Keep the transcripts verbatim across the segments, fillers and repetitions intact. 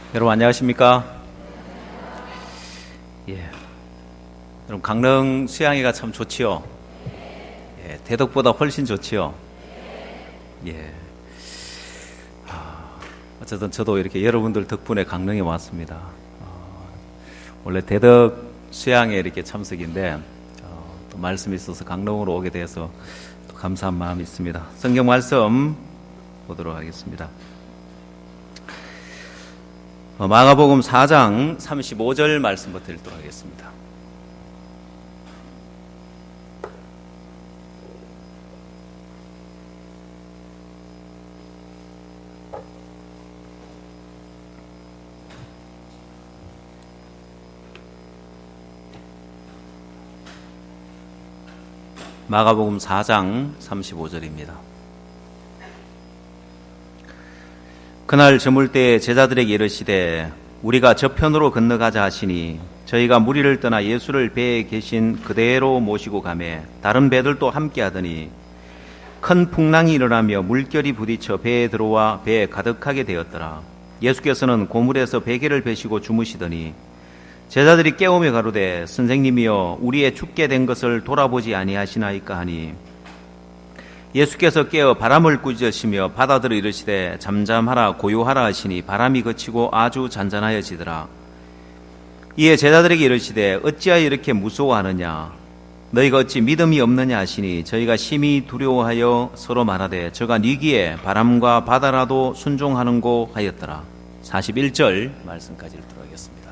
여러분 안녕하십니까? 예. 여러분 강릉 수양회가 참 좋지요. 예, 대덕보다 훨씬 좋지요. 예. 아, 어쨌든 저도 이렇게 여러분들 덕분에 강릉에 왔습니다. 어, 원래 대덕 수양회 이렇게 참석인데 어, 또 말씀이 있어서 강릉으로 오게 돼서 또 감사한 마음이 있습니다. 성경 말씀 보도록 하겠습니다. 어, 마가복음 사 장 삼십오 절 말씀부터 읽도록 하겠습니다. 마가복음 사 장 삼십오 절입니다. 그날 저물 때에 제자들에게 이르시되 우리가 저편으로 건너가자 하시니 저희가 무리를 떠나 예수를 배에 계신 그대로 모시고 가매 다른 배들도 함께 하더니 큰 풍랑이 일어나며 물결이 부딪혀 배에 들어와 배에 가득하게 되었더라. 예수께서는 고물에서 베개를 베시고 주무시더니 제자들이 깨우며 가로되 선생님이여 우리의 죽게 된 것을 돌아보지 아니하시나이까 하니 예수께서 깨어 바람을 꾸짖으시며 바다들을 이르시되 잠잠하라 고요하라 하시니 바람이 그치고 아주 잔잔하여지더라. 이에 제자들에게 이르시되 어찌하여 이렇게 무서워하느냐 너희가 어찌 믿음이 없느냐 하시니 저희가 심히 두려워하여 서로 말하되 저가 니기에 바람과 바다라도 순종하는고 하였더라. 사십일 절 말씀까지 읽도록 하겠습니다.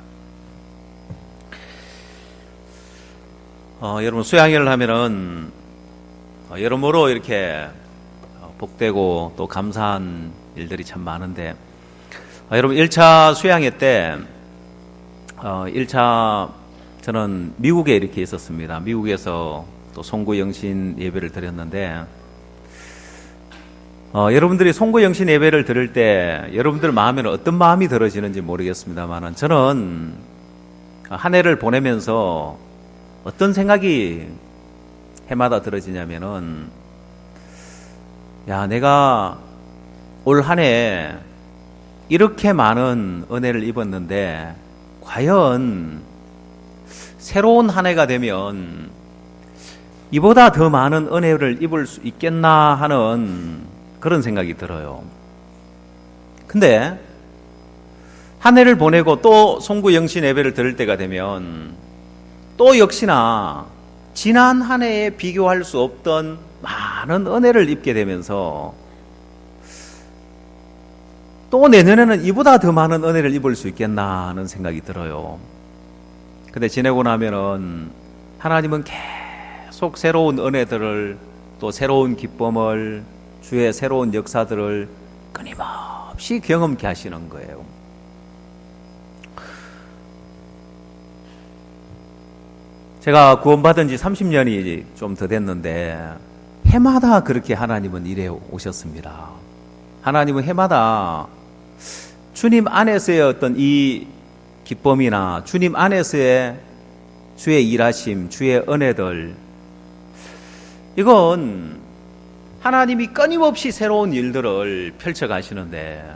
어, 여러분 수양회를 하면은 어, 여러모로 이렇게 복되고 또 감사한 일들이 참 많은데 어, 여러분 일 차 수양회 때 어, 일 차 저는 미국에 이렇게 있었습니다. 미국에서 또 송구영신 예배를 드렸는데 어, 여러분들이 송구영신 예배를 들을 때 여러분들 마음에는 어떤 마음이 들어지는지 모르겠습니다만 저는 한 해를 보내면서 어떤 생각이 해마다 들어지냐면은 야 내가 올 한 해 이렇게 많은 은혜를 입었는데 과연 새로운 한 해가 되면 이보다 더 많은 은혜를 입을 수 있겠나 하는 그런 생각이 들어요. 근데 한 해를 보내고 또 송구영신 예배를 들을 때가 되면 또 역시나 지난 한 해에 비교할 수 없던 많은 은혜를 입게 되면서 또 내년에는 이보다 더 많은 은혜를 입을 수 있겠나 하는 생각이 들어요. 근데 지내고 나면은 하나님은 계속 새로운 은혜들을 또 새로운 기쁨을 주의 새로운 역사들을 끊임없이 경험케 하시는 거예요. 제가 구원받은 지 삼십 년이 좀 더 됐는데 해마다 그렇게 하나님은 일해 오셨습니다. 하나님은 해마다 주님 안에서의 어떤 이 기쁨이나 주님 안에서의 주의 일하심, 주의 은혜들 이건 하나님이 끊임없이 새로운 일들을 펼쳐가시는데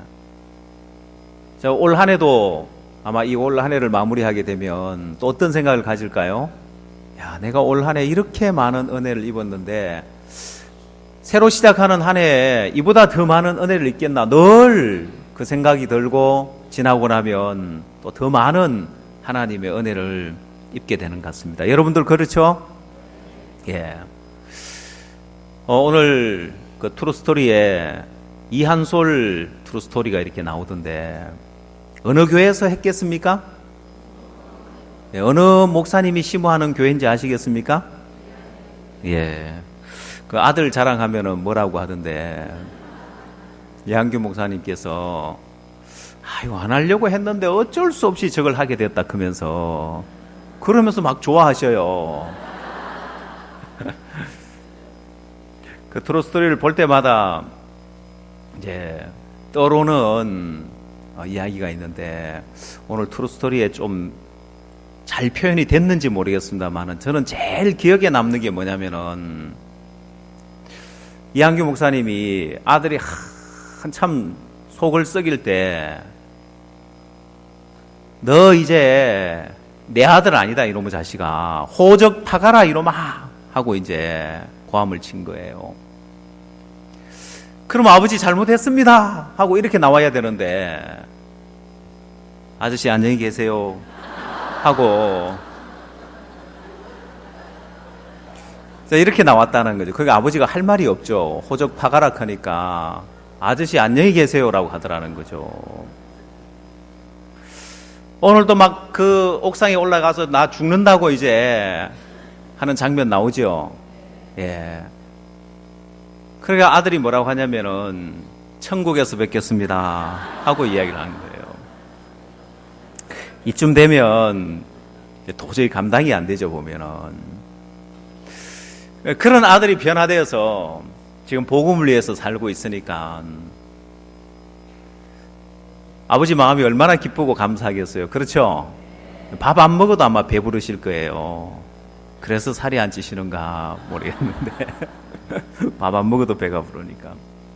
올 한 해도 아마 이 올 한 해를 마무리하게 되면 또 어떤 생각을 가질까요? 야, 내가 올 한 해 이렇게 많은 은혜를 입었는데 새로 시작하는 한 해에 이보다 더 많은 은혜를 입겠나 늘 그 생각이 들고 지나고 나면 또 더 많은 하나님의 은혜를 입게 되는 것 같습니다. 여러분들 그렇죠? 예. 어, 오늘 그 트루스토리에 이한솔 트루스토리가 이렇게 나오던데 어느 교회에서 했겠습니까? 예, 어느 목사님이 심호하는 교회인지 아시겠습니까? 예. 그 아들 자랑하면은 뭐라고 하던데, 이한규 목사님께서, 아유, 안 하려고 했는데 어쩔 수 없이 저걸 하게 됐다 그러면서, 그러면서 막 좋아하셔요. 그 트루스토리를 볼 때마다, 이제, 떠오르는 어, 이야기가 있는데, 오늘 트루스토리에 좀 잘 표현이 됐는지 모르겠습니다만 저는 제일 기억에 남는 게 뭐냐면은 이한규 목사님이 아들이 한참 속을 썩일 때 너 이제 내 아들 아니다 이놈의 자식아, 호적 파가라 이놈아 하고 이제 고함을 친 거예요. 그럼 아버지 잘못했습니다 하고 이렇게 나와야 되는데, 아저씨 안녕히 계세요 하고 이렇게 나왔다는 거죠. 그게 아버지가 할 말이 없죠. 호적 파가라 하니까 아저씨 안녕히 계세요라고 하더라는 거죠. 오늘도 막 그 옥상에 올라가서 나 죽는다고 이제 하는 장면 나오죠. 예. 그러니까 아들이 뭐라고 하냐면은 천국에서 뵙겠습니다 하고 이야기를 하는 거예요. 이쯤 되면 도저히 감당이 안 되죠, 보면은. 그런 아들이 변화되어서 지금 복음을 위해서 살고 있으니까 아버지 마음이 얼마나 기쁘고 감사하겠어요. 그렇죠? 밥 안 먹어도 아마 배부르실 거예요. 그래서 살이 안 찌시는가 모르겠는데 밥 안 먹어도 배가 부르니까.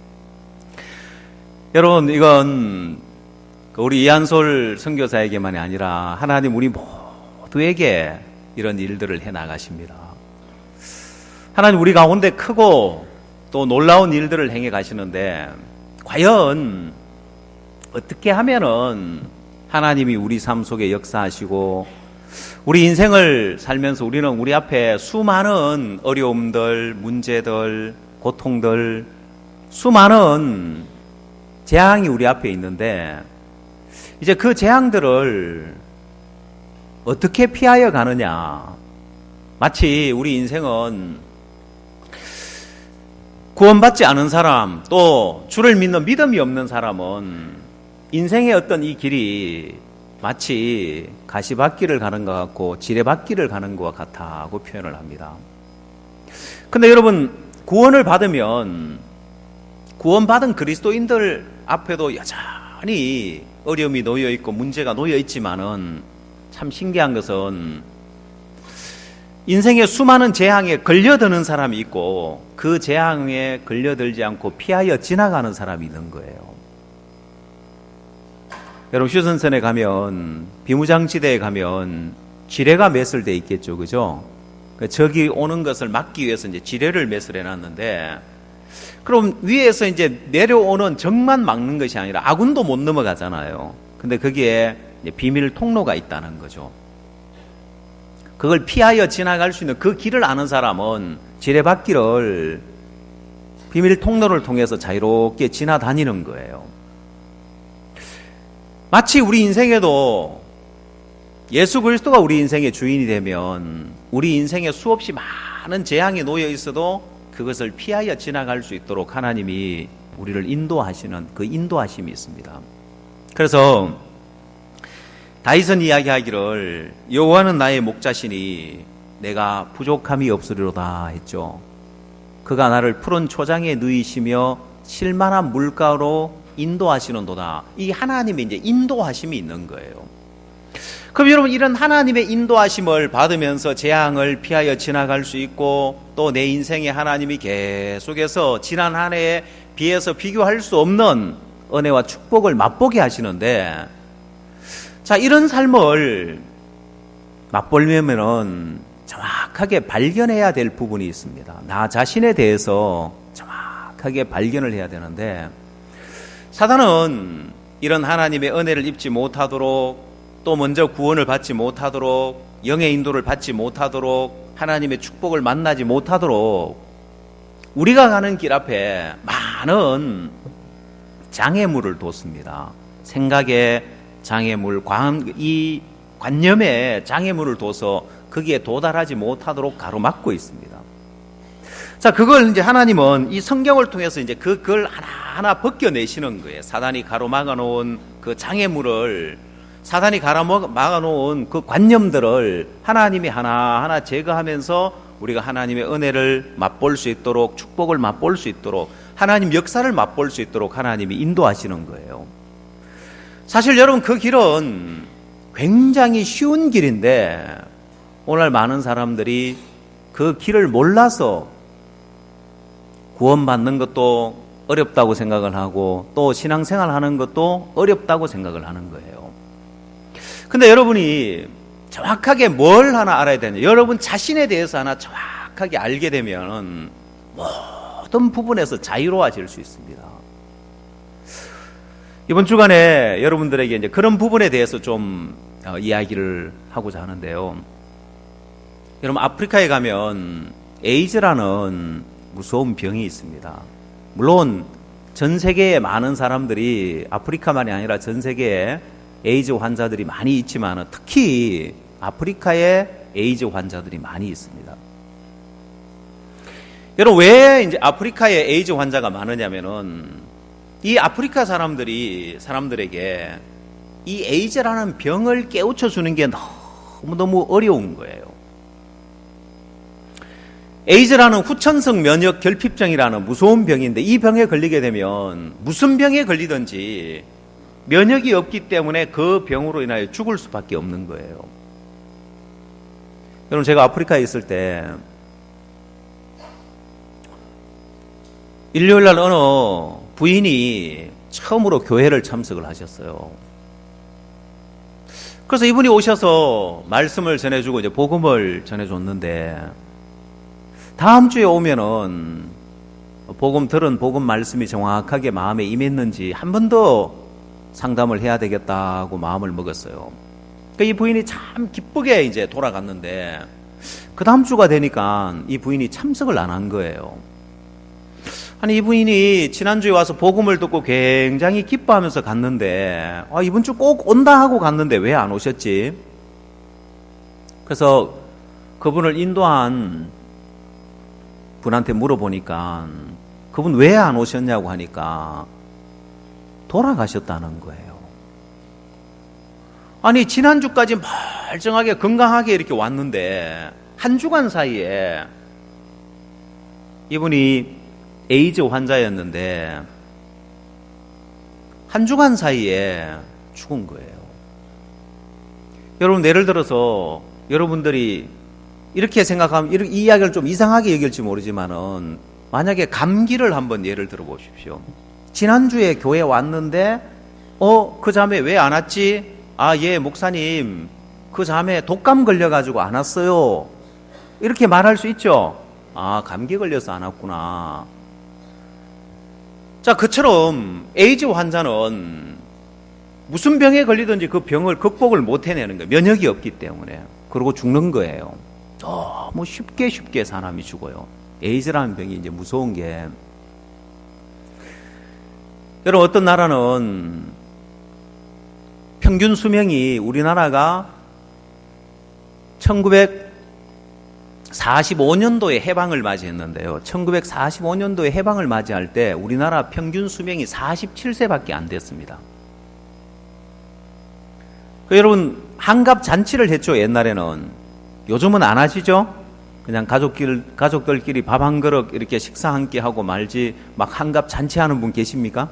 여러분, 이건 우리 이한솔 선교사에게만이 아니라 하나님 우리 모두에게 이런 일들을 해나가십니다. 하나님 우리 가운데 크고 또 놀라운 일들을 행해 가시는데, 과연 어떻게 하면은 하나님이 우리 삶 속에 역사하시고 우리 인생을 살면서 우리는 우리 앞에 수많은 어려움들, 문제들, 고통들, 수많은 재앙이 우리 앞에 있는데, 이제 그 재앙들을 어떻게 피하여 가느냐. 마치 우리 인생은 구원받지 않은 사람, 또 주를 믿는 믿음이 없는 사람은 인생의 어떤 이 길이 마치 가시밭길을 가는 것 같고 지뢰밭길을 가는 것과 같다고 표현을 합니다. 근데 여러분, 구원을 받으면 구원받은 그리스도인들 앞에도 여전히 어려움이 놓여 있고 문제가 놓여 있지만은 참 신기한 것은 인생의 수많은 재앙에 걸려드는 사람이 있고 그 재앙에 걸려들지 않고 피하여 지나가는 사람이 있는 거예요. 여러분, 휴전선에 가면, 비무장지대에 가면 지뢰가 매설되어 있겠죠, 그죠? 적이 오는 것을 막기 위해서 이제 지뢰를 매설해 놨는데, 그럼 위에서 이제 내려오는 적만 막는 것이 아니라 아군도 못 넘어가잖아요. 근데 거기에 이제 비밀 통로가 있다는 거죠. 그걸 피하여 지나갈 수 있는 그 길을 아는 사람은 지뢰밭길을 비밀 통로를 통해서 자유롭게 지나다니는 거예요. 마치 우리 인생에도 예수 그리스도가 우리 인생의 주인이 되면 우리 인생에 수없이 많은 재앙이 놓여 있어도 그것을 피하여 지나갈 수 있도록 하나님이 우리를 인도하시는 그 인도하심이 있습니다. 그래서 다윗은 이야기하기를 여호와는 나의 목자시니 내가 부족함이 없으리로다 했죠. 그가 나를 푸른 초장에 누이시며 쉴만한 물가로 인도하시는도다. 이 하나님의 이제 인도하심이 있는 거예요. 그럼 여러분, 이런 하나님의 인도하심을 받으면서 재앙을 피하여 지나갈 수 있고 또 내 인생에 하나님이 계속해서 지난 한 해에 비해서 비교할 수 없는 은혜와 축복을 맛보게 하시는데, 자, 이런 삶을 맛보려면은 정확하게 발견해야 될 부분이 있습니다. 나 자신에 대해서 정확하게 발견을 해야 되는데, 사단은 이런 하나님의 은혜를 입지 못하도록, 또 먼저 구원을 받지 못하도록, 영의 인도를 받지 못하도록, 하나님의 축복을 만나지 못하도록 우리가 가는 길 앞에 많은 장애물을 뒀습니다. 생각에 장애물, 이 관념에 장애물을 둬서 거기에 도달하지 못하도록 가로막고 있습니다. 자, 그걸 이제 하나님은 이 성경을 통해서 이제 그걸 하나하나 벗겨내시는 거예요. 사단이 가로막아 놓은 그 장애물을, 사단이 가로막아 놓은 그 관념들을 하나님이 하나하나 제거하면서 우리가 하나님의 은혜를 맛볼 수 있도록, 축복을 맛볼 수 있도록, 하나님 역사를 맛볼 수 있도록 하나님이 인도하시는 거예요. 사실 여러분, 그 길은 굉장히 쉬운 길인데 오늘 많은 사람들이 그 길을 몰라서 구원받는 것도 어렵다고 생각을 하고 또 신앙생활 하는 것도 어렵다고 생각을 하는 거예요. 근데 여러분이 정확하게 뭘 하나 알아야 되냐? 여러분 자신에 대해서 하나 정확하게 알게 되면 모든 부분에서 자유로워질 수 있습니다. 이번 주간에 여러분들에게 이제 그런 부분에 대해서 좀 어, 이야기를 하고자 하는데요. 여러분, 아프리카에 가면 에이즈라는 무서운 병이 있습니다. 물론 전 세계에 많은 사람들이, 아프리카만이 아니라 전 세계에 에이즈 환자들이 많이 있지만 특히 아프리카에 에이즈 환자들이 많이 있습니다. 여러분, 왜 이제 아프리카에 에이즈 환자가 많으냐면은 이 아프리카 사람들이 사람들에게 이 에이즈라는 병을 깨우쳐 주는 게 너무너무 어려운 거예요. 에이즈라는 후천성 면역 결핍증이라는 무서운 병인데, 이 병에 걸리게 되면 무슨 병에 걸리든지 면역이 없기 때문에 그 병으로 인하여 죽을 수밖에 없는 거예요. 여러분, 제가 아프리카에 있을 때 일요일 날 어느 부인이 처음으로 교회를 참석을 하셨어요. 그래서 이분이 오셔서 말씀을 전해주고 이제 복음을 전해줬는데, 다음 주에 오면은 복음 들은 복음 말씀이 정확하게 마음에 임했는지 한 번 더 상담을 해야 되겠다고 마음을 먹었어요. 그러니까 이 부인이 참 기쁘게 이제 돌아갔는데, 그 다음 주가 되니까 이 부인이 참석을 안 한 거예요. 아니, 이 부인이 지난주에 와서 복음을 듣고 굉장히 기뻐하면서 갔는데, 아, 이번 주 꼭 온다 하고 갔는데 왜 안 오셨지? 그래서 그분을 인도한 분한테 물어보니까 그분 왜 안 오셨냐고 하니까 돌아가셨다는 거예요. 아니, 지난주까지 멀쩡하게 건강하게 이렇게 왔는데 한 주간 사이에 이분이 에이즈 환자였는데 한 주간 사이에 죽은 거예요. 여러분, 예를 들어서 여러분들이 이렇게 생각하면 이 이야기를 좀 이상하게 여길지 모르지만은, 만약에 감기를 한번 예를 들어 보십시오. 지난주에 교회 왔는데 어, 그 자매 왜 안 왔지? 아, 예, 목사님, 그 자매 독감 걸려가지고 안 왔어요. 이렇게 말할 수 있죠. 아, 감기 걸려서 안 왔구나. 자, 그처럼 에이즈 환자는 무슨 병에 걸리든지 그 병을 극복을 못 해내는 거예요. 면역이 없기 때문에. 그러고 죽는 거예요. 너무 쉽게 쉽게 사람이 죽어요. 에이즈라는 병이 이제 무서운 게, 여러분, 어떤 나라는 평균 수명이, 우리나라가 천구백사십오 년도에 해방을 맞이했는데요. 천구백사십오 년도에 해방을 맞이할 때 우리나라 평균 수명이 사십칠 세밖에 안 됐습니다. 그 여러분, 한갑 잔치를 했죠, 옛날에는. 요즘은 안 하시죠? 그냥 가족끼리, 가족들끼리 밥 한 그릇 이렇게 식사 함께 하고 말지, 막 한갑 잔치하는 분 계십니까?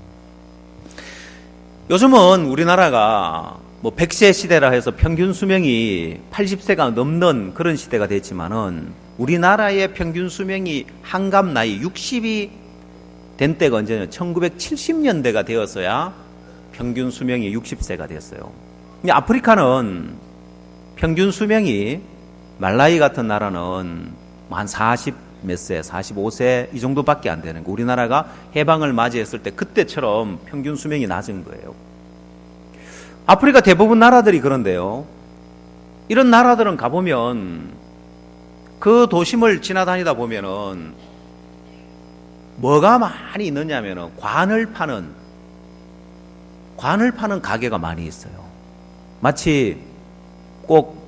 요즘은 우리나라가 뭐 백 세 시대라 해서 평균 수명이 팔십 세가 넘는 그런 시대가 됐지만은, 우리나라의 평균 수명이 한갑 나이 육십이 된 때가 언제냐? 천구백칠십 년대가 되었어야 평균 수명이 육십 세가 됐어요. 근데 아프리카는 평균 수명이, 말라위 같은 나라는 한 사십 몇 세, 사십오 세 이 정도밖에 안 되는 거. 우리나라가 해방을 맞이했을 때 그때처럼 평균 수명이 낮은 거예요. 아프리카 대부분 나라들이 그런데요. 이런 나라들은 가보면 그 도심을 지나다니다 보면은 뭐가 많이 있느냐면은 관을 파는 관을 파는 가게가 많이 있어요. 마치 꼭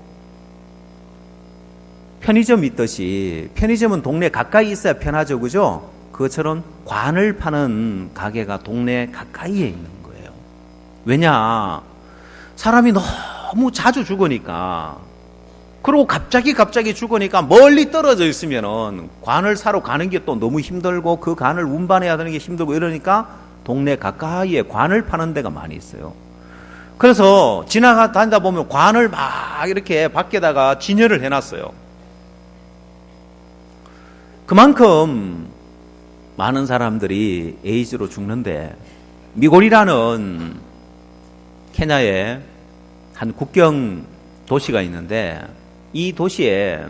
편의점 있듯이, 편의점은 동네 가까이 있어야 편하죠, 그죠? 그것처럼 관을 파는 가게가 동네 가까이에 있는 거예요. 왜냐? 사람이 너무 자주 죽으니까, 그리고 갑자기 갑자기 죽으니까 멀리 떨어져 있으면은 관을 사러 가는 게 또 너무 힘들고, 그 관을 운반해야 되는 게 힘들고 이러니까 동네 가까이에 관을 파는 데가 많이 있어요. 그래서 지나가 다니다 보면 관을 막 이렇게 밖에다가 진열을 해놨어요. 그만큼 많은 사람들이 에이즈로 죽는데, 미골이라는 케냐의 한 국경 도시가 있는데 이 도시에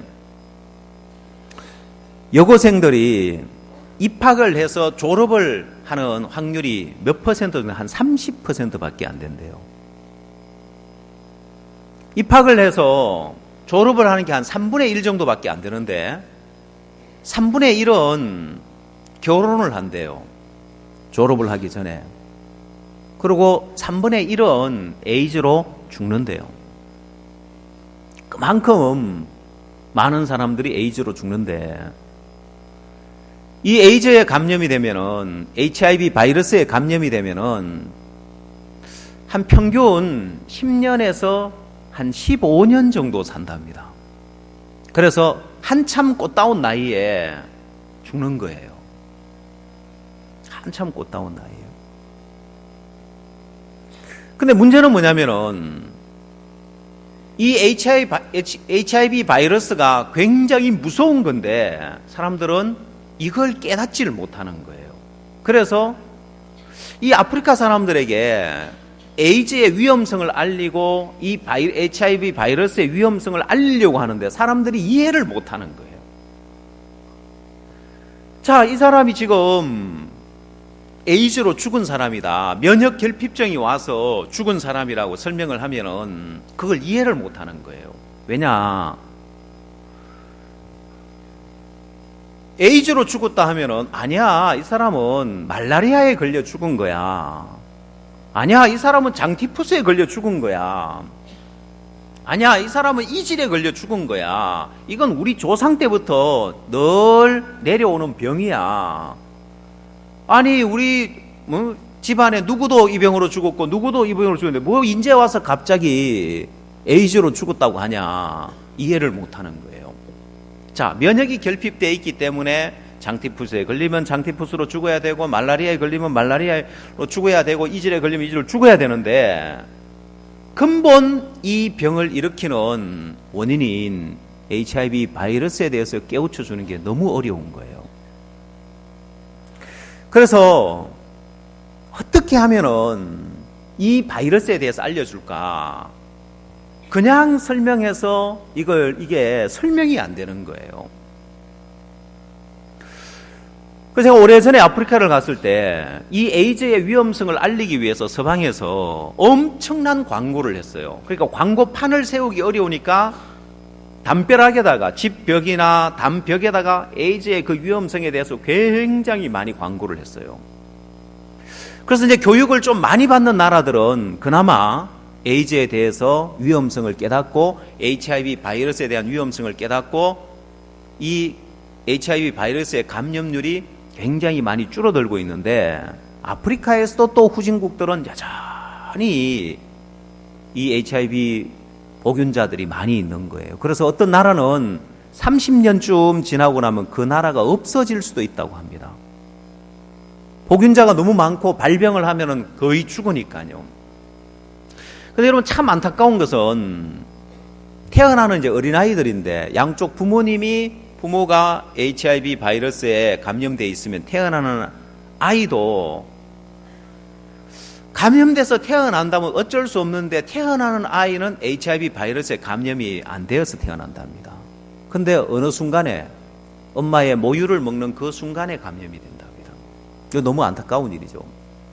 여고생들이 입학을 해서 졸업을 하는 확률이 몇 퍼센트는 한 삼십 퍼센트밖에 안 된대요. 입학을 해서 졸업을 하는 게 한 삼분의 일 정도밖에 안 되는데 삼분의 일은 결혼을 한대요. 졸업을 하기 전에. 그리고 삼분의 일은 에이즈로 죽는데요. 그만큼 많은 사람들이 에이즈로 죽는데 이 에이즈에 감염이 되면은 에이치아이브이 바이러스에 감염이 되면은 한 평균 십 년에서 한 십오 년 정도 산답니다. 그래서 한참 꽃다운 나이에 죽는 거예요. 한참 꽃다운 나이에요. 근데 문제는 뭐냐면은 이 에이치아이브이 바이러스가 굉장히 무서운 건데 사람들은 이걸 깨닫지를 못하는 거예요. 그래서 이 아프리카 사람들에게 에이즈의 위험성을 알리고 이 에이치아이브이 바이러스의 위험성을 알리려고 하는데 사람들이 이해를 못하는 거예요. 자, 이 사람이 지금 에이즈로 죽은 사람이다. 면역 결핍증이 와서 죽은 사람이라고 설명을 하면은 그걸 이해를 못하는 거예요. 왜냐? 에이즈로 죽었다 하면은 아니야, 이 사람은 말라리아에 걸려 죽은 거야. 아니야, 이 사람은 장티푸스에 걸려 죽은 거야. 아니야, 이 사람은 이질에 걸려 죽은 거야. 이건 우리 조상 때부터 늘 내려오는 병이야. 아니, 우리 뭐 집안에 누구도 이 병으로 죽었고 누구도 이 병으로 죽었는데 뭐 이제 와서 갑자기 에이즈로 죽었다고 하냐. 이해를 못하는 거예요. 자, 면역이 결핍되어 있기 때문에 장티푸스에 걸리면 장티푸스로 죽어야 되고 말라리아에 걸리면 말라리아로 죽어야 되고 이질에 걸리면 이질로 죽어야 되는데 근본 이 병을 일으키는 원인인 에이치아이브이 바이러스에 대해서 깨우쳐 주는 게 너무 어려운 거예요. 그래서 어떻게 하면은 이 바이러스에 대해서 알려줄까? 그냥 설명해서 이걸 이게 설명이 안 되는 거예요. 그래서 제가 오래전에 아프리카를 갔을 때 이 에이즈의 위험성을 알리기 위해서 서방에서 엄청난 광고를 했어요. 그러니까 광고판을 세우기 어려우니까 담벼락에다가 집 벽이나 담벽에다가 에이즈의 그 위험성에 대해서 굉장히 많이 광고를 했어요. 그래서 이제 교육을 좀 많이 받는 나라들은 그나마 에이즈에 대해서 위험성을 깨닫고 에이치아이브이 바이러스에 대한 위험성을 깨닫고 이 에이치아이브이 바이러스의 감염률이 굉장히 많이 줄어들고 있는데 아프리카에서도 또 후진국들은 여전히 이 에이치아이브이 보균자들이 많이 있는 거예요. 그래서 어떤 나라는 삼십 년쯤 지나고 나면 그 나라가 없어질 수도 있다고 합니다. 보균자가 너무 많고 발병을 하면은 거의 죽으니까요. 근데 여러분 참 안타까운 것은 태어나는 이제 어린아이들인데 양쪽 부모님이 부모가 에이치아이브이 바이러스에 감염되어 있으면 태어나는 아이도 감염돼서 태어난다면 어쩔 수 없는데 태어나는 아이는 에이치아이브이 바이러스에 감염이 안 되어서 태어난답니다. 근데 어느 순간에 엄마의 모유를 먹는 그 순간에 감염이 된답니다. 이거 너무 안타까운 일이죠.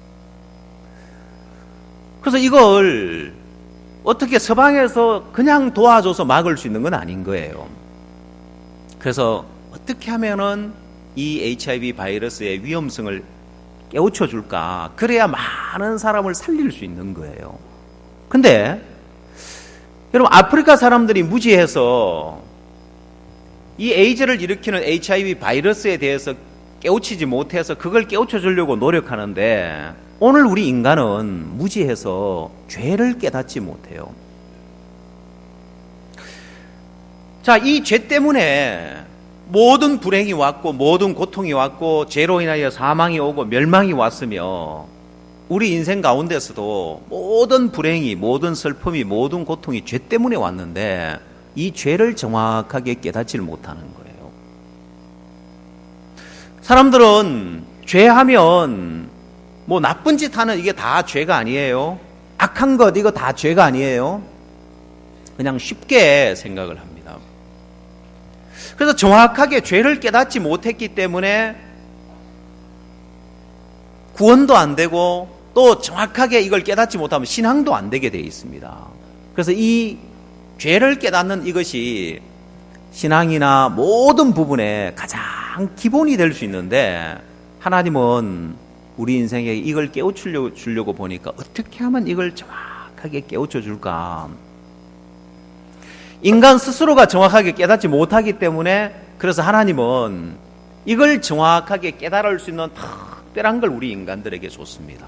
그래서 이걸 어떻게 서방에서 그냥 도와줘서 막을 수 있는 건 아닌 거예요. 그래서 어떻게 하면은 이 에이치아이브이 바이러스의 위험성을 깨우쳐 줄까? 그래야 많은 사람을 살릴 수 있는 거예요. 근데 여러분 아프리카 사람들이 무지해서 이 에이즈를 일으키는 에이치아이브이 바이러스에 대해서 깨우치지 못해서 그걸 깨우쳐 주려고 노력하는데 오늘 우리 인간은 무지해서 죄를 깨닫지 못해요. 자, 이 죄 때문에 모든 불행이 왔고 모든 고통이 왔고 죄로 인하여 사망이 오고 멸망이 왔으며 우리 인생 가운데서도 모든 불행이 모든 슬픔이 모든 고통이 죄 때문에 왔는데 이 죄를 정확하게 깨닫지를 못하는 거예요. 사람들은 죄하면 뭐 나쁜 짓 하는 이게 다 죄가 아니에요. 악한 것 이거 다 죄가 아니에요. 그냥 쉽게 생각을 합니다. 그래서 정확하게 죄를 깨닫지 못했기 때문에 구원도 안 되고 또 정확하게 이걸 깨닫지 못하면 신앙도 안 되게 되어 있습니다. 그래서 이 죄를 깨닫는 이것이 신앙이나 모든 부분에 가장 기본이 될 수 있는데 하나님은 우리 인생에 이걸 깨우치려고 주려고 보니까 어떻게 하면 이걸 정확하게 깨우쳐 줄까? 인간 스스로가 정확하게 깨닫지 못하기 때문에 그래서 하나님은 이걸 정확하게 깨달을 수 있는 특별한 걸 우리 인간들에게 줬습니다.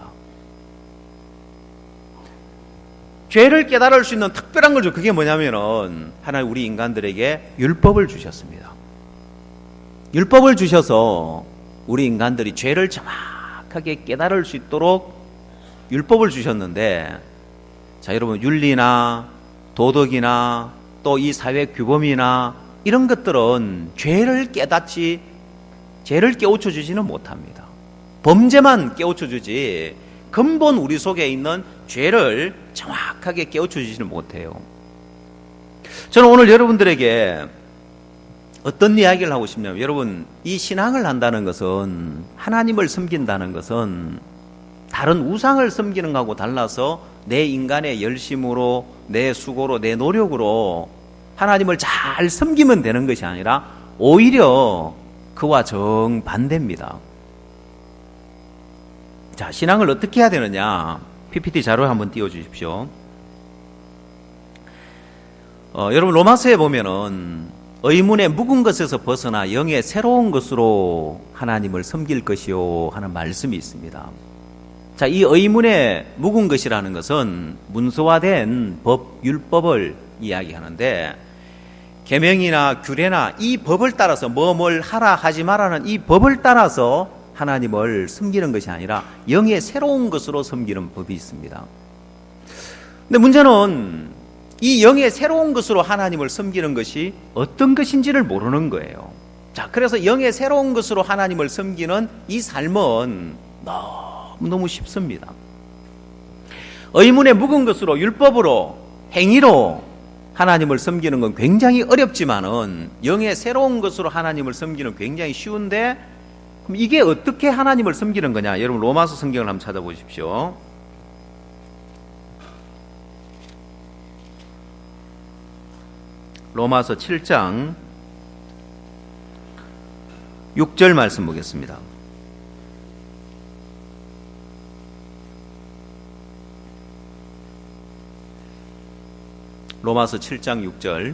죄를 깨달을 수 있는 특별한 걸 줘. 그게 뭐냐면은 하나님 우리 인간들에게 율법을 주셨습니다. 율법을 주셔서 우리 인간들이 죄를 정확하게 깨달을 수 있도록 율법을 주셨는데, 자 여러분, 윤리나 도덕이나 또 이 사회 규범이나 이런 것들은 죄를 깨닫지, 죄를 깨우쳐 주지는 못합니다. 범죄만 깨우쳐 주지 근본 우리 속에 있는 죄를 정확하게 깨우쳐 주지는 못해요. 저는 오늘 여러분들에게 어떤 이야기를 하고 싶냐면, 여러분, 이 신앙을 한다는 것은, 하나님을 섬긴다는 것은 다른 우상을 섬기는 것하고 달라서 내 인간의 열심으로, 내 수고로, 내 노력으로 하나님을 잘 섬기면 되는 것이 아니라 오히려 그와 정반대입니다. 자, 신앙을 어떻게 해야 되느냐? 피피티 자료 한번 띄워주십시오. 어, 여러분, 로마서에 보면은 의문의 묵은 것에서 벗어나 영의 새로운 것으로 하나님을 섬길 것이요 하는 말씀이 있습니다. 자, 이 의문의 묵은 것이라는 것은 문서화된 법, 율법을 이야기하는데, 계명이나 규례나 이 법을 따라서 뭐 뭘 하라 하지 마라는 이 법을 따라서 하나님을 섬기는 것이 아니라 영의 새로운 것으로 섬기는 법이 있습니다. 근데 문제는 이 영의 새로운 것으로 하나님을 섬기는 것이 어떤 것인지를 모르는 거예요. 자, 그래서 영의 새로운 것으로 하나님을 섬기는 이 삶은 너무너무 쉽습니다. 의문의 묵은 것으로, 율법으로, 행위로 하나님을 섬기는 건 굉장히 어렵지만은 영의 새로운 것으로 하나님을 섬기는 굉장히 쉬운데, 그럼 이게 어떻게 하나님을 섬기는 거냐? 여러분, 로마서 성경을 한번 찾아보십시오. 로마서 칠 장 육 절 말씀 보겠습니다. 로마서 칠 장 육 절.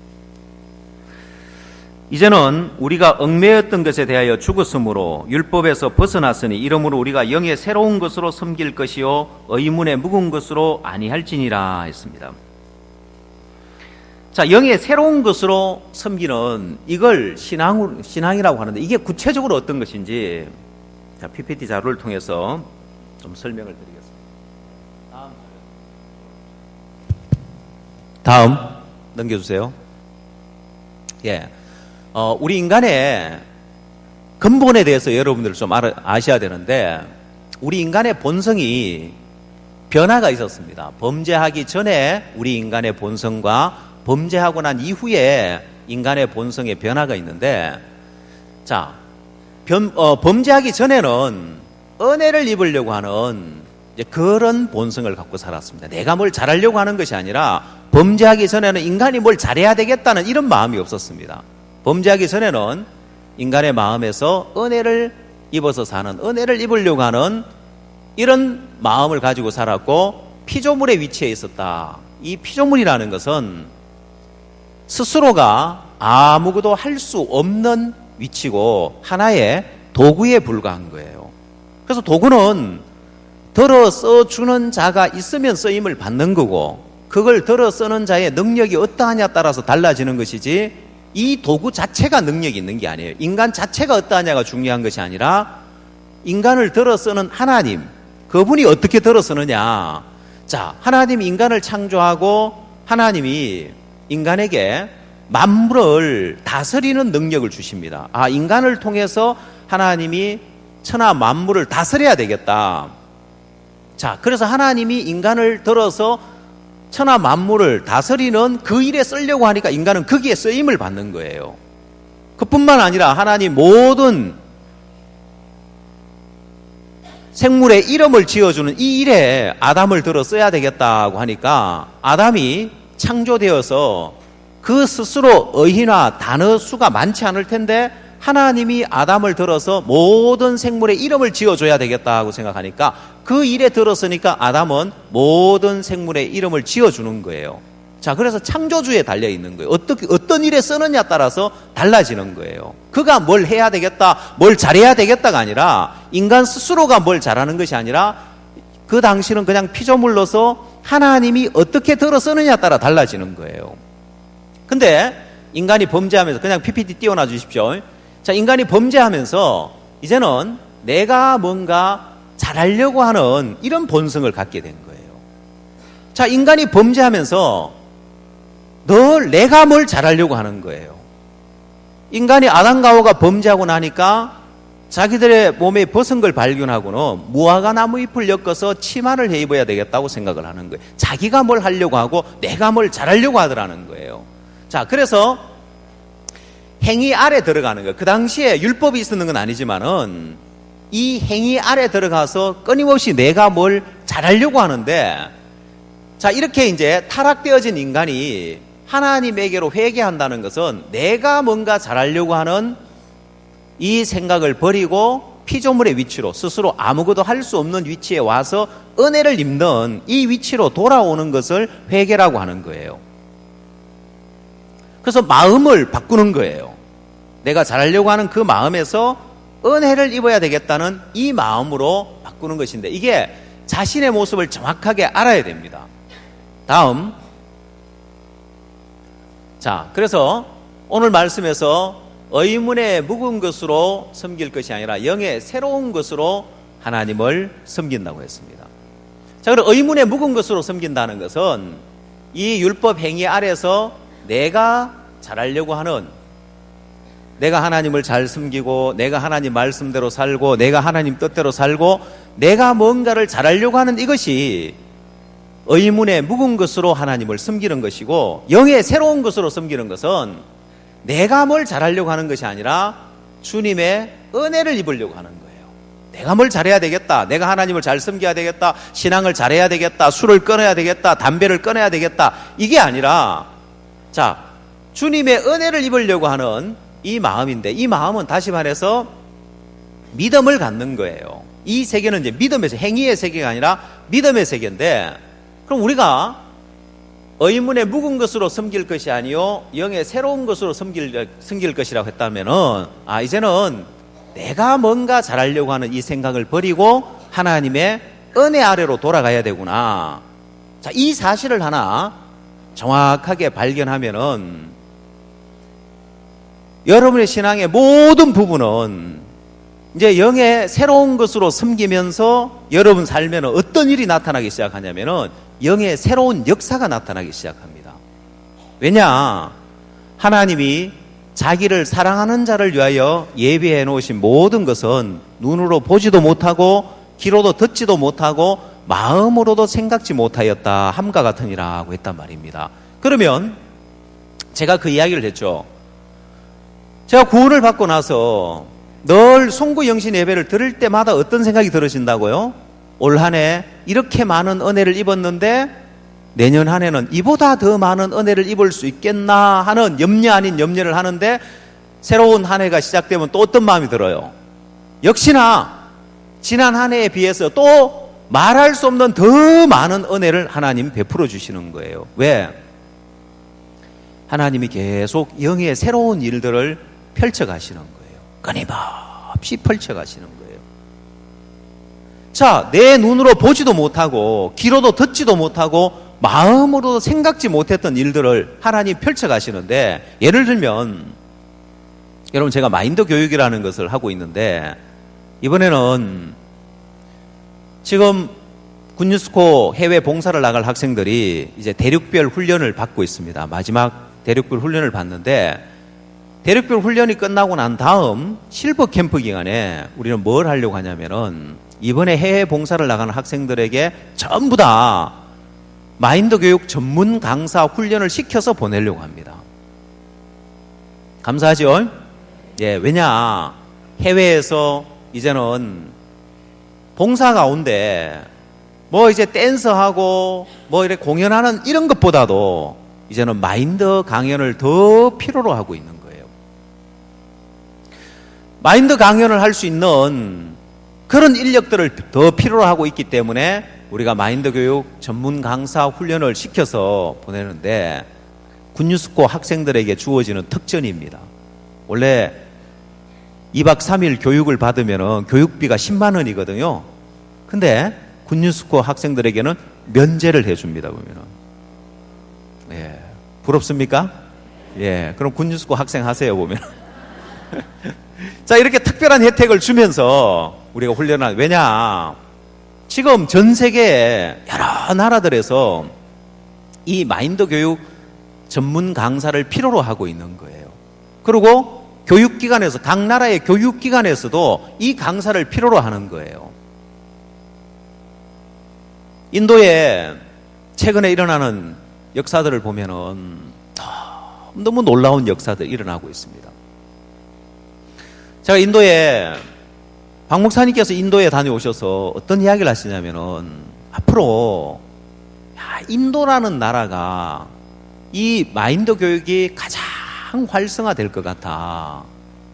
이제는 우리가 얽매였던 것에 대하여 죽었으므로 율법에서 벗어났으니 이러므로 우리가 영의 새로운 것으로 섬길 것이요 의문의 묵은 것으로 아니할지니라 했습니다. 자, 영의 새로운 것으로 섬기는 이걸 신앙, 신앙이라고 하는데, 이게 구체적으로 어떤 것인지, 자, 피피티 자료를 통해서 좀 설명을 드리겠습니다. 다음, 다음 넘겨주세요. 예, 어, 우리 인간의 근본에 대해서 여러분들 좀 알아, 아셔야 되는데, 우리 인간의 본성이 변화가 있었습니다. 범죄하기 전에 우리 인간의 본성과 범죄하고 난 이후에 인간의 본성에 변화가 있는데, 자, 변, 어, 범죄하기 전에는 은혜를 입으려고 하는 이제 그런 본성을 갖고 살았습니다. 내가 뭘 잘하려고 하는 것이 아니라, 범죄하기 전에는 인간이 뭘 잘해야 되겠다는 이런 마음이 없었습니다. 범죄하기 전에는 인간의 마음에서 은혜를 입어서 사는, 은혜를 입으려고 하는 이런 마음을 가지고 살았고, 피조물의 위치에 있었다. 이 피조물이라는 것은 스스로가 아무것도 할 수 없는 위치고 하나의 도구에 불과한 거예요. 그래서 도구는 들어 써주는 자가 있으면 쓰임을 받는 거고, 그걸 들어 쓰는 자의 능력이 어떠하냐에 따라서 달라지는 것이지, 이 도구 자체가 능력이 있는 게 아니에요. 인간 자체가 어떠하냐가 중요한 것이 아니라 인간을 들어 쓰는 하나님, 그분이 어떻게 들어 쓰느냐. 자, 하나님이 인간을 창조하고 하나님이 인간에게 만물을 다스리는 능력을 주십니다. 아, 인간을 통해서 하나님이 천하 만물을 다스려야 되겠다. 자, 그래서 하나님이 인간을 들어서 천하 만물을 다스리는 그 일에 쓰려고 하니까 인간은 거기에 쓰임을 받는 거예요. 그뿐만 아니라 하나님 모든 생물의 이름을 지어주는 이 일에 아담을 들어 써야 되겠다고 하니까 아담이 창조되어서 그 스스로 어휘나 단어 수가 많지 않을 텐데 하나님이 아담을 들어서 모든 생물의 이름을 지어줘야 되겠다고 생각하니까 그 일에 들었으니까 아담은 모든 생물의 이름을 지어주는 거예요. 자, 그래서 창조주에 달려 있는 거예요. 어떻게, 어떤 일에 쓰느냐에 따라서 달라지는 거예요. 그가 뭘 해야 되겠다, 뭘 잘해야 되겠다가 아니라 인간 스스로가 뭘 잘하는 것이 아니라 그 당시는 그냥 피조물로서 하나님이 어떻게 들어 쓰느냐에 따라 달라지는 거예요. 근데 인간이 범죄하면서 그냥 피피티 띄워놔 주십시오. 자, 인간이 범죄하면서 이제는 내가 뭔가 잘하려고 하는 이런 본성을 갖게 된 거예요. 자, 인간이 범죄하면서 늘 내가 뭘 잘하려고 하는 거예요. 인간이 아담과 하와가 범죄하고 나니까 자기들의 몸에 벗은 걸 발견하고는 무화과 나무 잎을 엮어서 치마를 해 입어야 되겠다고 생각을 하는 거예요. 자기가 뭘 하려고 하고 내가 뭘 잘하려고 하더라는 거예요. 자, 그래서 행위 아래 들어가는 거예요. 그 당시에 율법이 있었는 건 아니지만은 이 행위 아래 들어가서 끊임없이 내가 뭘 잘하려고 하는데, 자, 이렇게 이제 타락되어진 인간이 하나님에게로 회개한다는 것은 내가 뭔가 잘하려고 하는 이 생각을 버리고 피조물의 위치로, 스스로 아무것도 할 수 없는 위치에 와서 은혜를 입는 이 위치로 돌아오는 것을 회개라고 하는 거예요. 그래서 마음을 바꾸는 거예요. 내가 잘하려고 하는 그 마음에서 은혜를 입어야 되겠다는 이 마음으로 바꾸는 것인데, 이게 자신의 모습을 정확하게 알아야 됩니다. 다음. 자, 그래서 오늘 말씀에서 의문의 묵은 것으로 섬길 것이 아니라 영의 새로운 것으로 하나님을 섬긴다고 했습니다. 자, 그럼 의문의 묵은 것으로 섬긴다는 것은 이 율법 행위 아래서 내가 잘하려고 하는, 내가 하나님을 잘 섬기고 내가 하나님 말씀대로 살고 내가 하나님 뜻대로 살고 내가 뭔가를 잘하려고 하는 이것이 의문의 묵은 것으로 하나님을 섬기는 것이고, 영의 새로운 것으로 섬기는 것은 내가 뭘 잘하려고 하는 것이 아니라 주님의 은혜를 입으려고 하는 거예요. 내가 뭘 잘해야 되겠다, 내가 하나님을 잘 섬겨야 되겠다, 신앙을 잘해야 되겠다, 술을 끊어야 되겠다, 담배를 끊어야 되겠다, 이게 아니라 자, 주님의 은혜를 입으려고 하는 이 마음인데, 이 마음은 다시 말해서 믿음을 갖는 거예요. 이 세계는 이제 믿음의 세계, 행위의 세계가 아니라 믿음의 세계인데, 그럼 우리가 의문의 묵은 것으로 섬길 것이 아니요 영의 새로운 것으로 섬길, 섬길 것이라고 했다면은, 아, 이제는 내가 뭔가 잘하려고 하는 이 생각을 버리고 하나님의 은혜 아래로 돌아가야 되구나. 자, 이 사실을 하나 정확하게 발견하면은 여러분의 신앙의 모든 부분은 이제 영의 새로운 것으로 섬기면서 여러분 삶에는 어떤 일이 나타나기 시작하냐면은 영의 새로운 역사가 나타나기 시작합니다. 왜냐? 하나님이 자기를 사랑하는 자를 위하여 예비해 놓으신 모든 것은 눈으로 보지도 못하고 귀로도 듣지도 못하고 마음으로도 생각지 못하였다 함과 같으니라고 했단 말입니다. 그러면 제가 그 이야기를 했죠. 제가 구원을 받고 나서 늘 송구영신 예배를 들을 때마다 어떤 생각이 들으신다고요? 올 한 해 이렇게 많은 은혜를 입었는데 내년 한 해는 이보다 더 많은 은혜를 입을 수 있겠나 하는 염려 아닌 염려를 하는데, 새로운 한 해가 시작되면 또 어떤 마음이 들어요? 역시나 지난 한 해에 비해서 또 말할 수 없는 더 많은 은혜를 하나님 베풀어 주시는 거예요. 왜? 하나님이 계속 영의 새로운 일들을 펼쳐가시는 거예요. 끊임없이 펼쳐가시는 거예요. 자, 내 눈으로 보지도 못하고 귀로도 듣지도 못하고 마음으로도 생각지 못했던 일들을 하나님 펼쳐가시는데, 예를 들면 여러분, 제가 마인드 교육이라는 것을 하고 있는데 이번에는 지금 군유스코 해외 봉사를 나갈 학생들이 이제 대륙별 훈련을 받고 있습니다. 마지막 대륙별 훈련을 받는데, 대륙별 훈련이 끝나고 난 다음 실버 캠프 기간에 우리는 뭘 하려고 하냐면은 이번에 해외 봉사를 나가는 학생들에게 전부 다 마인드 교육 전문 강사 훈련을 시켜서 보내려고 합니다. 감사하죠? 예, 왜냐, 해외에서 이제는 봉사 가운데 뭐 이제 댄서하고 뭐 이렇게 공연하는 이런 것보다도 이제는 마인드 강연을 더 필요로 하고 있는 거예요. 마인드 강연을 할 수 있는 그런 인력들을 더 필요로 하고 있기 때문에 우리가 마인드 교육 전문 강사 훈련을 시켜서 보내는데 군유스코 학생들에게 주어지는 특전입니다. 원래 이 박 삼 일 교육을 받으면 교육비가 십만 원이거든요. 근데 군유스코 학생들에게는 면제를 해줍니다. 보면은. 예. 부럽습니까? 예. 그럼 군유스코 학생 하세요, 보면. 자, 이렇게 특별한 혜택을 주면서 우리가 훈련한, 왜냐, 지금 전 세계에 여러 나라들에서 이 마인드 교육 전문 강사를 필요로 하고 있는 거예요. 그리고 교육기관에서, 각 나라의 교육기관에서도 이 강사를 필요로 하는 거예요. 인도에 최근에 일어나는 역사들을 보면은 너무 놀라운 역사들이 일어나고 있습니다. 제가 인도에, 박 목사님께서 인도에 다녀오셔서 어떤 이야기를 하시냐면은 앞으로 야, 인도라는 나라가 이 마인드 교육이 가장 활성화될 것 같아.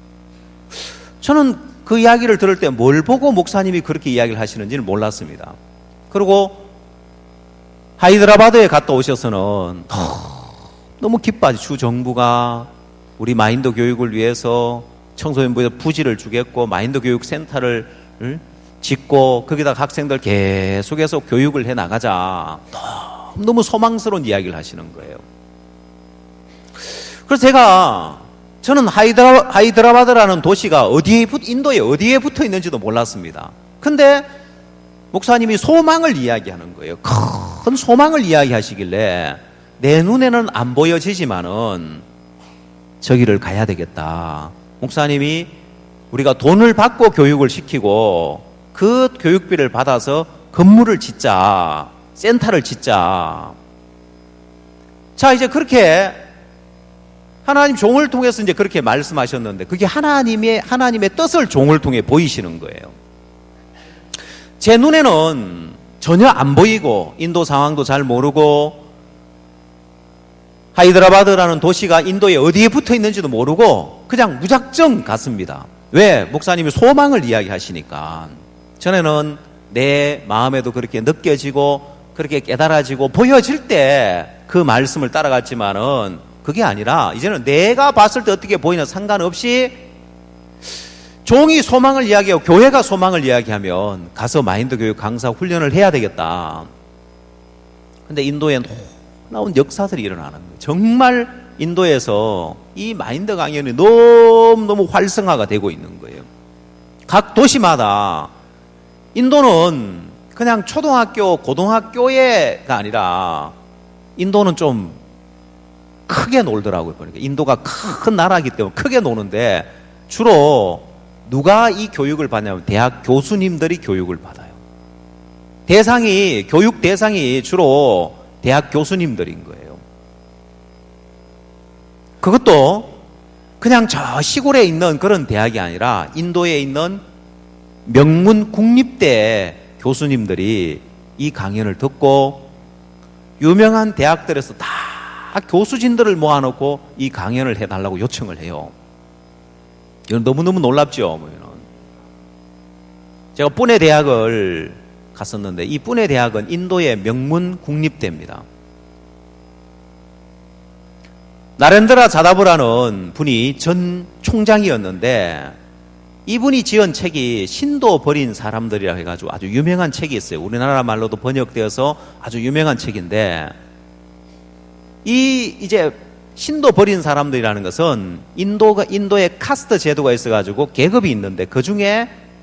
저는 그 이야기를 들을 때 뭘 보고 목사님이 그렇게 이야기를 하시는지는 몰랐습니다. 그리고 하이드라바드에 갔다 오셔서는 너무 기뻐하지. 주 정부가 우리 마인드 교육을 위해서 청소년부에서 부지를 주겠고 마인드 교육 센터를 짓고 거기다 학생들 계속해서 교육을 해 나가자. 너무 소망스러운 이야기를 하시는 거예요. 그래서 제가 저는 하이드라, 하이드라바드라는 도시가 어디에 인도에 어디에 붙어 있는지도 몰랐습니다. 근데 목사님이 소망을 이야기하는 거예요. 큰 소망을 이야기하시길래 내 눈에는 안 보여지지만은 저기를 가야 되겠다. 목사님이 우리가 돈을 받고 교육을 시키고 그 교육비를 받아서 건물을 짓자, 센터를 짓자. 자, 이제 그렇게 하나님 종을 통해서 이제 그렇게 말씀하셨는데 그게 하나님의 하나님의 뜻을 종을 통해 보이시는 거예요. 제 눈에는 전혀 안 보이고 인도 상황도 잘 모르고 하이드라바드라는 도시가 인도에 어디에 붙어 있는지도 모르고 그냥 무작정 갔습니다. 왜? 목사님이 소망을 이야기하시니까. 전에는 내 마음에도 그렇게 느껴지고 그렇게 깨달아지고 보여질 때 그 말씀을 따라갔지만은 그게 아니라 이제는 내가 봤을 때 어떻게 보이나 상관없이 종이 소망을 이야기하고 교회가 소망을 이야기하면 가서 마인드 교육 강사 훈련을 해야 되겠다. 근데 인도에 놀라운 역사들이 일어나는 거예요. 정말 인도에서 이 마인드 강연이 너무너무 활성화가 되고 있는 거예요. 각 도시마다 인도는 그냥 초등학교, 고등학교가 아니라 인도는 좀 크게 놀더라고요. 그러니까 인도가 큰 나라이기 때문에 크게 노는데 주로 누가 이 교육을 받냐면 대학 교수님들이 교육을 받아요. 대상이, 교육 대상이 주로 대학 교수님들인 거예요. 그것도 그냥 저 시골에 있는 그런 대학이 아니라 인도에 있는 명문 국립대 교수님들이 이 강연을 듣고 유명한 대학들에서 다 교수진들을 모아놓고 이 강연을 해달라고 요청을 해요. 이건 너무너무 놀랍죠. 제가 뿌네 대학을 갔었는데 이 뿌네 대학은 인도의 명문 국립대입니다. 나렌드라 자다브라는 분이 전 총장이었는데 이분이 지은 책이 신도 버린 사람들이라 해가지고 아주 유명한 책이 있어요. 우리나라 말로도 번역되어서 아주 유명한 책인데 이 이제 신도 버린 사람들이라는 것은 인도가 인도에 카스트 제도가 있어가지고 계급이 있는데 그 중에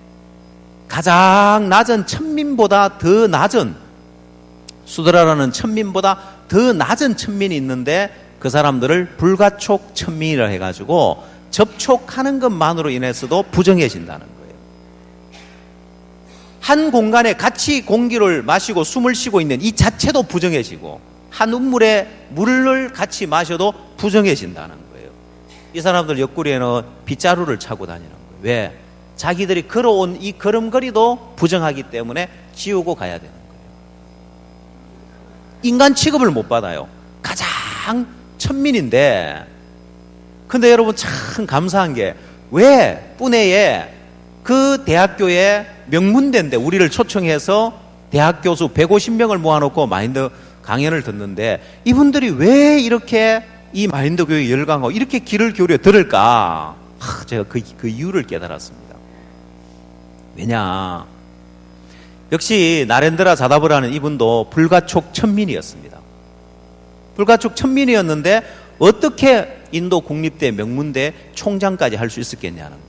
가장 낮은 천민보다 더 낮은 수드라라는 천민보다 더 낮은 천민이 있는데 그 사람들을 불가촉 천민이라 해가지고 접촉하는 것만으로 인해서도 부정해진다는 거예요. 한 공간에 같이 공기를 마시고 숨을 쉬고 있는 이 자체도 부정해지고 한 우물에 물을 같이 마셔도 부정해진다는 거예요. 이 사람들 옆구리에는 빗자루를 차고 다니는 거예요. 왜? 자기들이 걸어온 이 걸음걸이도 부정하기 때문에 지우고 가야 되는 거예요. 인간 취급을 못 받아요. 가장 천민인데, 근데 여러분 참 감사한 게 왜 뿌네에 그 대학교에 명문대인데 우리를 초청해서 대학 교수 백오십 명을 모아놓고 마인드 강연을 듣는데 이분들이 왜 이렇게 이 마인드 교육에 열광하고 이렇게 귀를 기울여 들을까? 하, 제가 그, 그 이유를 깨달았습니다. 왜냐? 역시 나렌드라 자다브라는 이분도 불가촉 천민이었습니다. 불가촉 천민이었는데 어떻게 인도 국립대 명문대 총장까지 할 수 있었겠냐는 거예요.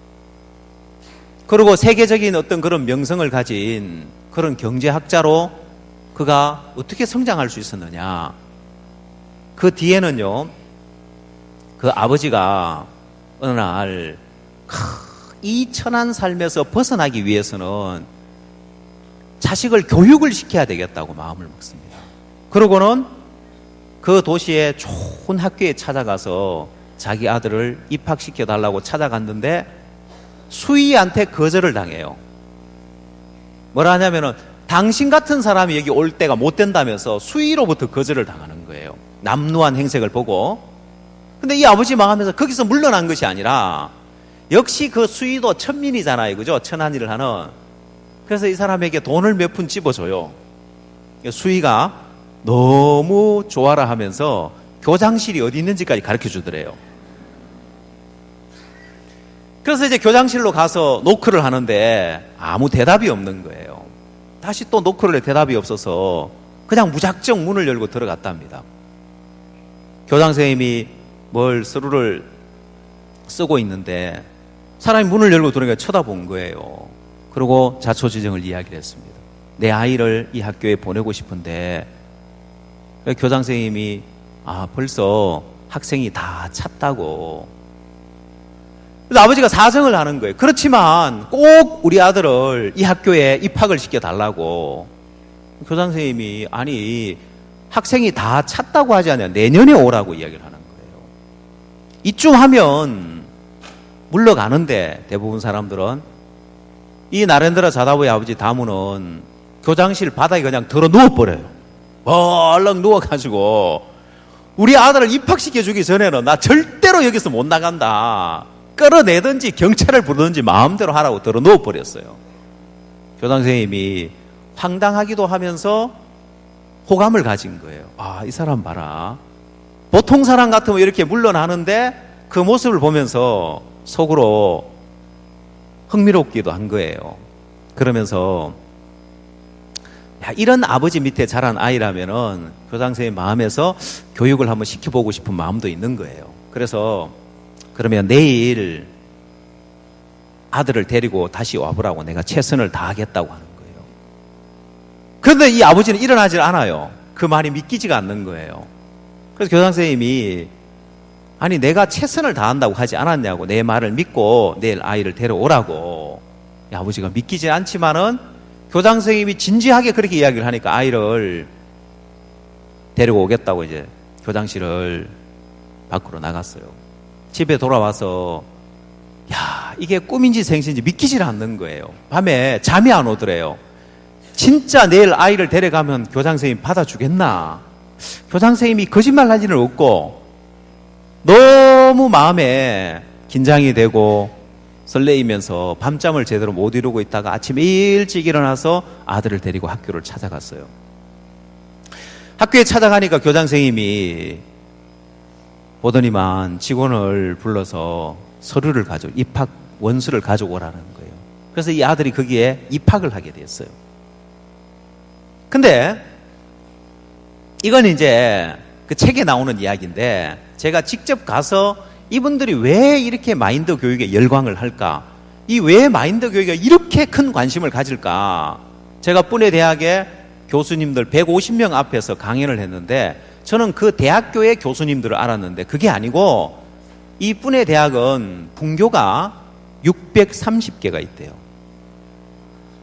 그리고 세계적인 어떤 그런 명성을 가진 그런 경제학자로 그가 어떻게 성장할 수 있었느냐. 그 뒤에는요, 그 아버지가 어느 날 이 천한 삶에서 벗어나기 위해서는 자식을 교육을 시켜야 되겠다고 마음을 먹습니다. 그러고는 그 도시의 좋은 학교에 찾아가서 자기 아들을 입학시켜 달라고 찾아갔는데 수의한테 거절을 당해요. 뭐라 하냐면은 당신 같은 사람이 여기 올 때가 못 된다면서 수의로부터 거절을 당하는 거예요. 남루한 행색을 보고. 근데 이 아버지 망하면서 거기서 물러난 것이 아니라 역시 그 수의도 천민이잖아요. 그죠? 천한 일을 하는. 그래서 이 사람에게 돈을 몇 푼 집어줘요. 수의가 너무 좋아라 하면서 교장실이 어디 있는지까지 가르쳐 주더래요. 그래서 이제 교장실로 가서 노크를 하는데 아무 대답이 없는 거예요. 다시 또 노크를 해 대답이 없어서 그냥 무작정 문을 열고 들어갔답니다. 교장 선생님이 뭘 서류를 쓰고 있는데 사람이 문을 열고 들어오니까 쳐다본 거예요. 그리고 자초지정을 이야기를 했습니다. 내 아이를 이 학교에 보내고 싶은데 교장 선생님이 아 벌써 학생이 다 찼다고. 그래서 아버지가 사정을 하는 거예요. 그렇지만 꼭 우리 아들을 이 학교에 입학을 시켜달라고. 교장 선생님이 아니 학생이 다 찼다고 하지 않냐, 내년에 오라고 이야기를 하는 거예요. 이쯤 하면 물러가는데 대부분 사람들은 이 나렌드라 자다브의 아버지 다무는 교장실 바닥에 그냥 들어 누워버려요. 얼른 누워가지고 우리 아들을 입학시켜주기 전에는 나 절대로 여기서 못 나간다. 끌어내든지 경찰을 부르든지 마음대로 하라고 들어 누워버렸어요. 교장 선생님이 황당하기도 하면서 호감을 가진 거예요. 아, 이 사람 봐라. 보통 사람 같으면 이렇게 물러나는데 그 모습을 보면서 속으로 흥미롭기도 한 거예요. 그러면서 야, 이런 아버지 밑에 자란 아이라면은 교장 선생님 마음에서 교육을 한번 시켜보고 싶은 마음도 있는 거예요. 그래서 그러면 내일 아들을 데리고 다시 와보라고 내가 최선을 다하겠다고 하는 거예요. 그런데 이 아버지는 일어나질 않아요. 그 말이 믿기지가 않는 거예요. 그래서 교장 선생님이 아니 내가 최선을 다한다고 하지 않았냐고, 내 말을 믿고 내일 아이를 데려오라고. 이 아버지가 믿기지 않지만은 교장 선생님이 진지하게 그렇게 이야기를 하니까 아이를 데리고 오겠다고 이제 교장실을 밖으로 나갔어요. 집에 돌아와서 야, 이게 꿈인지 생신인지 믿기질 않는 거예요. 밤에 잠이 안 오더래요. 진짜 내일 아이를 데려가면 교장 선생님 받아주겠나? 교장 선생님이 거짓말 할 일은 없고 너무 마음에 긴장이 되고 설레이면서 밤잠을 제대로 못 이루고 있다가 아침 일찍 일어나서 아들을 데리고 학교를 찾아갔어요. 학교에 찾아가니까 교장 선생님이 보더니만 직원을 불러서 서류를 가져, 입학 원서를 가져오라는 거예요. 그래서 이 아들이 거기에 입학을 하게 됐어요. 근데 이건 이제 그 책에 나오는 이야기인데 제가 직접 가서 이분들이 왜 이렇게 마인드 교육에 열광을 할까? 이 왜 마인드 교육에 이렇게 큰 관심을 가질까? 제가 뿌네 대학의 교수님들 백오십 명 앞에서 강연을 했는데 저는 그 대학교의 교수님들을 알았는데 그게 아니고 이 뿌네 대학은 분교가 육백삼십 개가 있대요.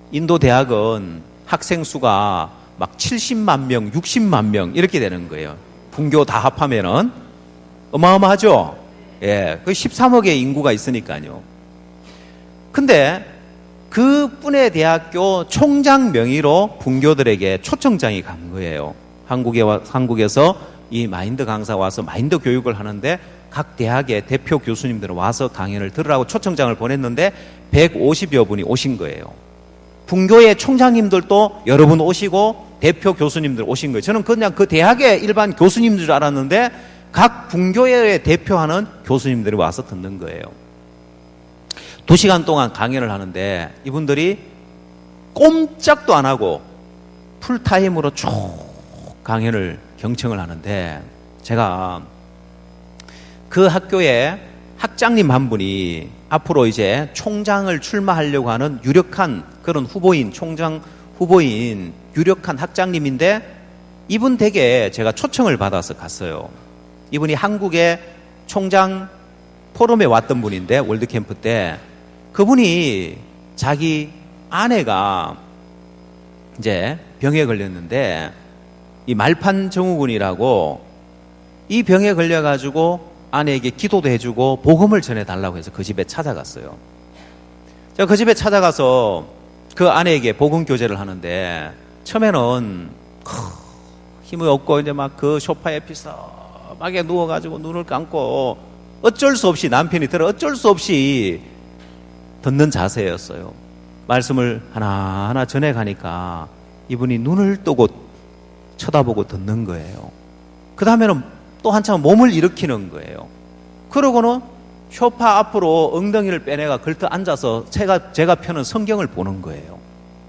인도 대학은 학생 수가 막 칠십만 명, 육십만 명 이렇게 되는 거예요. 분교 다 합하면은 어마어마하죠. 예, 그 십삼억의 인구가 있으니까요. 근데 그 뿐의 대학교 총장 명의로 분교들에게 초청장이 간 거예요. 한국에 와, 한국에서 이 마인드 강사 와서 마인드 교육을 하는데 각 대학의 대표 교수님들은 와서 강연을 들으라고 초청장을 보냈는데 백오십여 분이 오신 거예요. 분교의 총장님들도 여러분 오시고 대표 교수님들 오신 거예요. 저는 그냥 그 대학의 일반 교수님들 줄 알았는데 각 분교회에 대표하는 교수님들이 와서 듣는 거예요. 두 시간 동안 강연을 하는데 이분들이 꼼짝도 안 하고 풀타임으로 쭉 강연을 경청을 하는데 제가 그 학교에 학장님 한 분이 앞으로 이제 총장을 출마하려고 하는 유력한 그런 후보인, 총장 후보인 유력한 학장님인데 이분 댁에 제가 초청을 받아서 갔어요. 이분이 한국의 총장 포럼에 왔던 분인데 월드캠프 때 그분이 자기 아내가 이제 병에 걸렸는데 이 말판 증후군이라고 이 병에 걸려가지고 아내에게 기도도 해주고 복음을 전해달라고 해서 그 집에 찾아갔어요. 제가 그 집에 찾아가서 그 아내에게 복음 교제를 하는데 처음에는 힘이 없고 이제 막 그 소파에 비싸하게 누워가지고 눈을 감고 어쩔 수 없이 남편이 들어 어쩔 수 없이 듣는 자세였어요. 말씀을 하나하나 전해가니까 이분이 눈을 뜨고 쳐다보고 듣는 거예요. 그 다음에는 또 한참 몸을 일으키는 거예요. 그러고는 소파 앞으로 엉덩이를 빼내가 걸터 앉아서 제가, 제가 펴는 성경을 보는 거예요.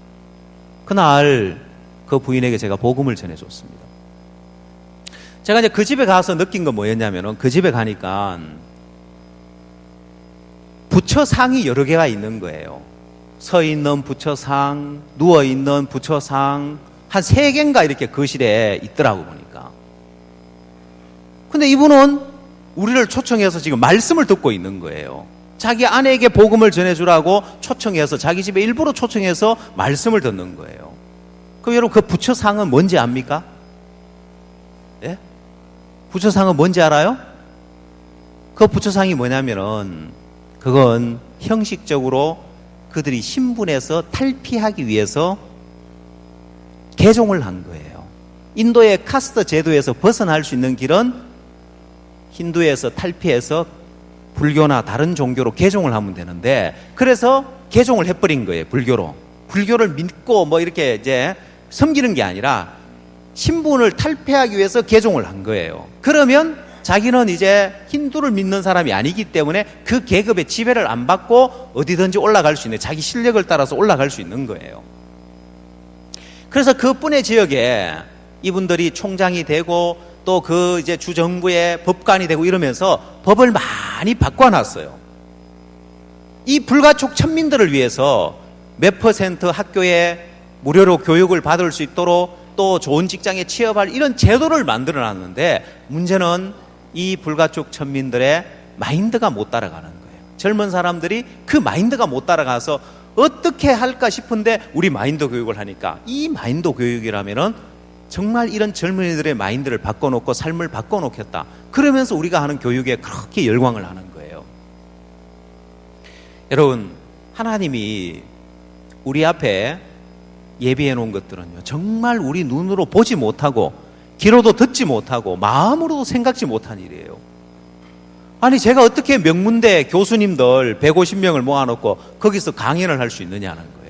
그날 그 부인에게 제가 복음을 전해줬습니다. 제가 이제 그 집에 가서 느낀 건 뭐였냐면은 그 집에 가니까 부처상이 여러 개가 있는 거예요. 서 있는 부처상, 누워 있는 부처상, 한 세 개인가 이렇게 거실에 있더라고 보니까. 근데 이분은 우리를 초청해서 지금 말씀을 듣고 있는 거예요. 자기 아내에게 복음을 전해주라고 초청해서 자기 집에 일부러 초청해서 말씀을 듣는 거예요. 그럼 여러분 그 부처상은 뭔지 압니까? 예? 부처상은 뭔지 알아요? 그 부처상이 뭐냐면은 그건 형식적으로 그들이 신분에서 탈피하기 위해서 개종을 한 거예요. 인도의 카스트 제도에서 벗어날 수 있는 길은 힌두에서 탈피해서 불교나 다른 종교로 개종을 하면 되는데 그래서 개종을 해버린 거예요. 불교로. 불교를 믿고 뭐 이렇게 이제 섬기는 게 아니라 신분을 탈피하기 위해서 개종을 한 거예요. 그러면 자기는 이제 힌두를 믿는 사람이 아니기 때문에 그 계급의 지배를 안 받고 어디든지 올라갈 수 있는 자기 실력을 따라서 올라갈 수 있는 거예요. 그래서 그뿐의 지역에 이분들이 총장이 되고 또 그 이제 주정부의 법관이 되고 이러면서 법을 많이 바꿔놨어요. 이 불가촉 천민들을 위해서 몇 퍼센트 학교에 무료로 교육을 받을 수 있도록 또 좋은 직장에 취업할 이런 제도를 만들어 놨는데 문제는 이 불가촉 천민들의 마인드가 못 따라가는 거예요. 젊은 사람들이 그 마인드가 못 따라가서 어떻게 할까 싶은데 우리 마인드 교육을 하니까 이 마인드 교육이라면은 정말 이런 젊은이들의 마인드를 바꿔놓고 삶을 바꿔놓겠다. 그러면서 우리가 하는 교육에 그렇게 열광을 하는 거예요. 여러분, 하나님이 우리 앞에 예비해 놓은 것들은요, 정말 우리 눈으로 보지 못하고 귀로도 듣지 못하고 마음으로도 생각지 못한 일이에요. 아니 제가 어떻게 명문대 교수님들 백오십 명을 모아놓고 거기서 강연을 할 수 있느냐는 거예요.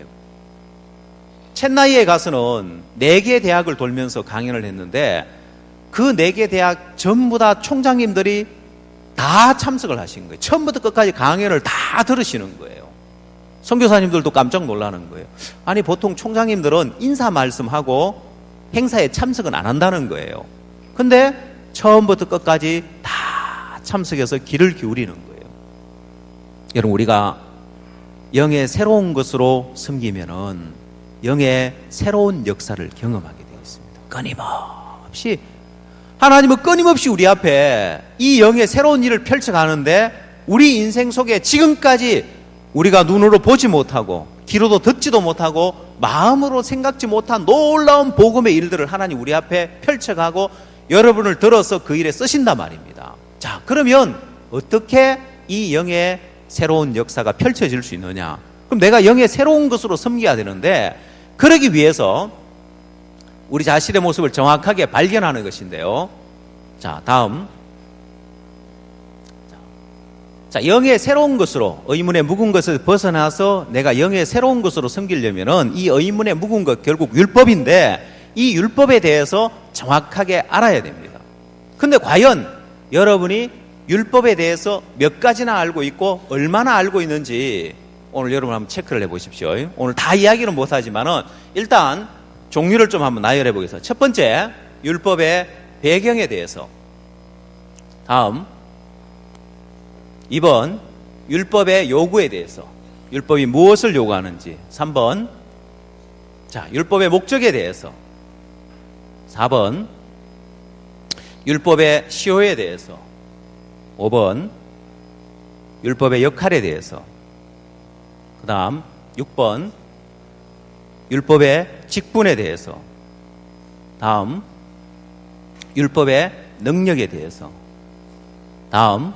첸나이에 가서는 네 개 대학을 돌면서 강연을 했는데 그 네 개 대학 전부 다 총장님들이 다 참석을 하신 거예요. 처음부터 끝까지 강연을 다 들으시는 거예요. 선교사님들도 깜짝 놀라는 거예요. 아니 보통 총장님들은 인사 말씀하고 행사에 참석은 안 한다는 거예요. 근데 처음부터 끝까지 다 참석해서 귀를 기울이는 거예요. 여러분 우리가 영의 새로운 것으로 섬기면은 영의 새로운 역사를 경험하게 되어 있습니다. 끊임없이 하나님은 끊임없이 우리 앞에 이 영의 새로운 일을 펼쳐가는데 우리 인생 속에 지금까지 우리가 눈으로 보지 못하고 귀로도 듣지도 못하고 마음으로 생각지 못한 놀라운 복음의 일들을 하나님 우리 앞에 펼쳐가고 여러분을 들어서 그 일에 쓰신단 말입니다. 자, 그러면 어떻게 이 영의 새로운 역사가 펼쳐질 수 있느냐? 그럼 내가 영의 새로운 것으로 섬겨야 되는데, 그러기 위해서 우리 자신의 모습을 정확하게 발견하는 것인데요. 자, 다음. 자, 영의 새로운 것으로, 의문의 묵은 것을 벗어나서 내가 영의 새로운 것으로 섬기려면은 이 의문의 묵은 것 결국 율법인데, 이 율법에 대해서 정확하게 알아야 됩니다. 근데 과연 여러분이 율법에 대해서 몇 가지나 알고 있고 얼마나 알고 있는지 오늘 여러분 한번 체크를 해보십시오. 오늘 다 이야기는 못하지만은 일단 종류를 좀 한번 나열해 보겠습니다. 첫 번째, 율법의 배경에 대해서. 다음, 이 번, 율법의 요구에 대해서. 율법이 무엇을 요구하는지. 삼 번, 자, 율법의 목적에 대해서. 사 번, 율법의 시효에 대해서. 오 번, 율법의 역할에 대해서. 그 다음, 육 번, 율법의 직분에 대해서. 다음, 율법의 능력에 대해서. 다음,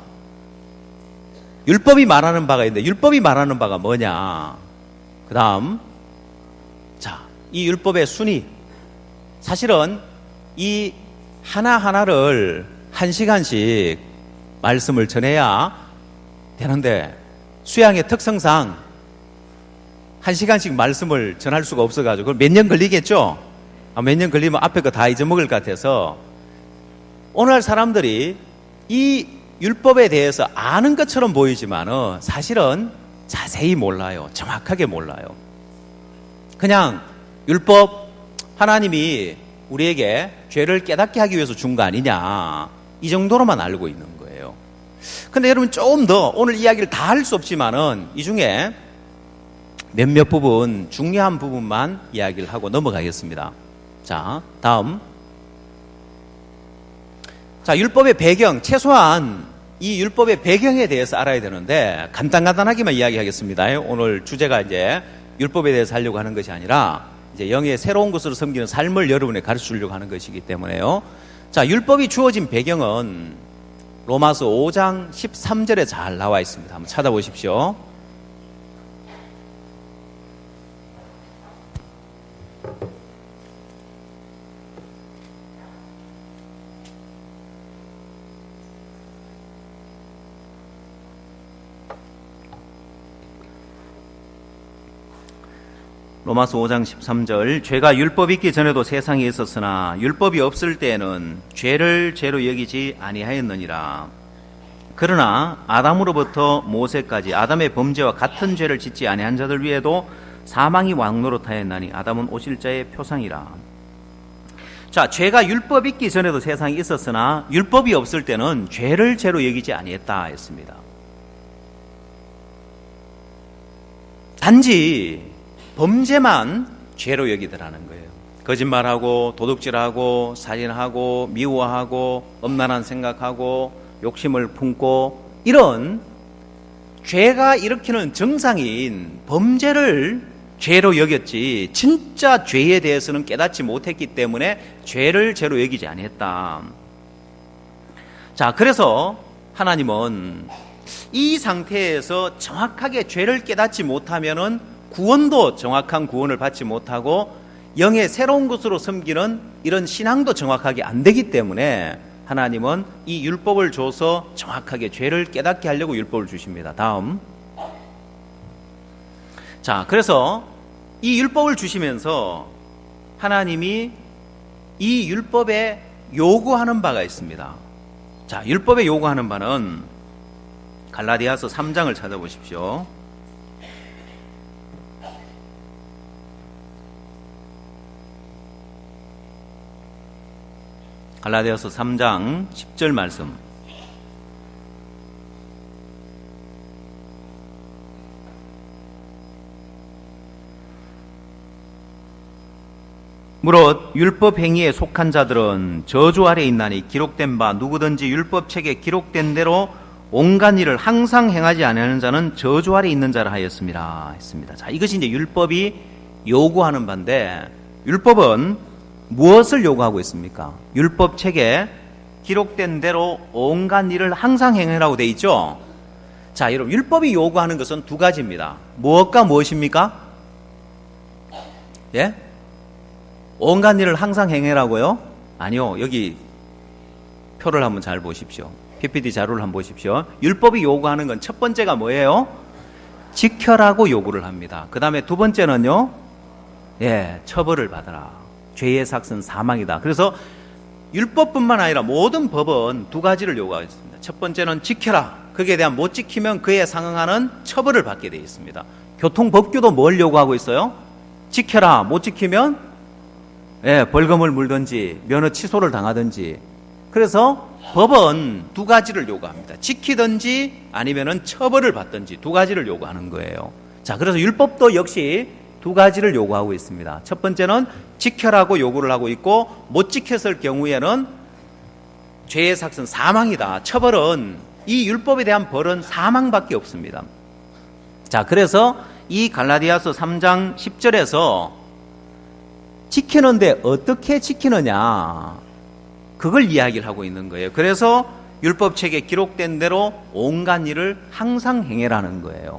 율법이 말하는 바가 있는데 율법이 말하는 바가 뭐냐. 그 다음, 자, 이 율법의 순위. 사실은 이 하나하나를 한 시간씩 말씀을 전해야 되는데 수양의 특성상 한 시간씩 말씀을 전할 수가 없어가지고 몇 년 걸리겠죠? 아, 몇 년 걸리면 앞에 거 다 잊어먹을 것 같아서 오늘 사람들이 이 율법에 대해서 아는 것처럼 보이지만은 사실은 자세히 몰라요. 정확하게 몰라요. 그냥 율법, 하나님이 우리에게 죄를 깨닫게 하기 위해서 준 거 아니냐, 이 정도로만 알고 있는 거예요. 근데 여러분 조금 더, 오늘 이야기를 다 할 수 없지만은 이 중에 몇몇 부분, 중요한 부분만 이야기를 하고 넘어가겠습니다. 자, 다음. 자, 율법의 배경, 최소한 이 율법의 배경에 대해서 알아야 되는데 간단간단하게만 이야기하겠습니다. 오늘 주제가 이제 율법에 대해서 하려고 하는 것이 아니라 이제 영의 새로운 것으로 섬기는 삶을 여러분에 가르쳐 주려고 하는 것이기 때문에요. 자, 율법이 주어진 배경은 로마서 오 장 십삼 절에 잘 나와 있습니다. 한번 찾아보십시오. 로마서 오 장 십삼 절, 죄가 율법이 있기 전에도 세상에 있었으나 율법이 없을 때에는 죄를 죄로 여기지 아니하였느니라. 그러나 아담으로부터 모세까지 아담의 범죄와 같은 죄를 짓지 아니한 자들 위에도 사망이 왕노릇하였나니 아담은 오실자의 표상이라. 자, 죄가 율법이 있기 전에도 세상에 있었으나 율법이 없을 때는 죄를 죄로 여기지 아니했다 했습니다. 단지 범죄만 죄로 여기더라는 거예요. 거짓말하고 도둑질하고 살인하고 미워하고 엄란한 생각하고 욕심을 품고 이런 죄가 일으키는 정상인 범죄를 죄로 여겼지 진짜 죄에 대해서는 깨닫지 못했기 때문에 죄를 죄로 여기지 아니했다. 자, 그래서 하나님은 이 상태에서 정확하게 죄를 깨닫지 못하면은 구원도 정확한 구원을 받지 못하고 영의 새로운 것으로 섬기는 이런 신앙도 정확하게 안 되기 때문에 하나님은 이 율법을 줘서 정확하게 죄를 깨닫게 하려고 율법을 주십니다. 다음. 자, 그래서 이 율법을 주시면서 하나님이 이 율법에 요구하는 바가 있습니다. 자, 율법에 요구하는 바는 갈라디아서 삼 장을 찾아보십시오. 갈라디아서 삼 장 십 절 말씀. 무릇 율법 행위에 속한 자들은 저주 아래 있나니 기록된 바 누구든지 율법책에 기록된 대로 온갖 일을 항상 행하지 아니하는 자는 저주 아래 있는 자라 하였습니다. 했습니다. 자, 이것이 이제 율법이 요구하는 바인데, 율법은 무엇을 요구하고 있습니까? 율법 책에 기록된 대로 온갖 일을 항상 행하라고 돼 있죠? 자, 여러분, 율법이 요구하는 것은 두 가지입니다. 무엇과 무엇입니까? 예? 온갖 일을 항상 행하라고요? 아니요. 여기 표를 한번 잘 보십시오. 피피티 자료를 한번 보십시오. 율법이 요구하는 건 첫 번째가 뭐예요? 지켜라고 요구를 합니다. 그 다음에 두 번째는요, 예, 처벌을 받아라. 죄의 삭은 사망이다. 그래서 율법뿐만 아니라 모든 법은 두 가지를 요구하고 있습니다. 첫 번째는 지켜라. 거기에 대한 못 지키면 그에 상응하는 처벌을 받게 되어 있습니다. 교통법규도 뭘 요구하고 있어요? 지켜라. 못 지키면 예, 벌금을 물든지 면허 취소를 당하든지. 그래서 법은 두 가지를 요구합니다. 지키든지 아니면은 처벌을 받든지 두 가지를 요구하는 거예요. 자, 그래서 율법도 역시 두 가지를 요구하고 있습니다. 첫 번째는 지켜라고 요구를 하고 있고, 못 지켰을 경우에는 죄의 삭은 사망이다. 처벌은, 이 율법에 대한 벌은 사망밖에 없습니다. 자, 그래서 이 갈라디아서 삼 장 십 절에서 지키는데 어떻게 지키느냐, 그걸 이야기를 하고 있는 거예요. 그래서 율법책에 기록된 대로 온갖 일을 항상 행해라는 거예요.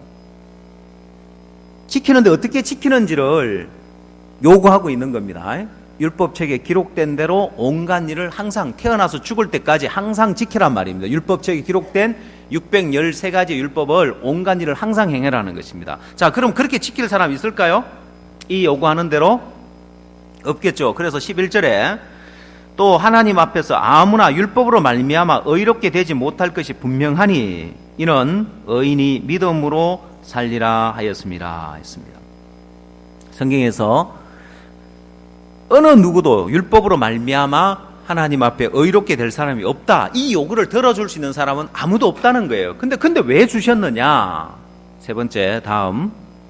지키는데 어떻게 지키는지를 요구하고 있는 겁니다. 율법책에 기록된 대로 온갖 일을 항상, 태어나서 죽을 때까지 항상 지키란 말입니다. 율법책에 기록된 육백십삼 가지 율법을 온갖 일을 항상 행해라는 것입니다. 자, 그럼 그렇게 지킬 사람 있을까요? 이 요구하는 대로? 없겠죠. 그래서 십일 절에 또 하나님 앞에서 아무나 율법으로 말미암아 의롭게 되지 못할 것이 분명하니 이는 의인이 믿음으로 살리라 하였습니다. 했습니다. 성경에서 어느 누구도 율법으로 말미암아 하나님 앞에 의롭게 될 사람이 없다. 이 요구를 들어줄 수 있는 사람은 아무도 없다는 거예요. 근데 근데 왜 주셨느냐? 세 번째, 다음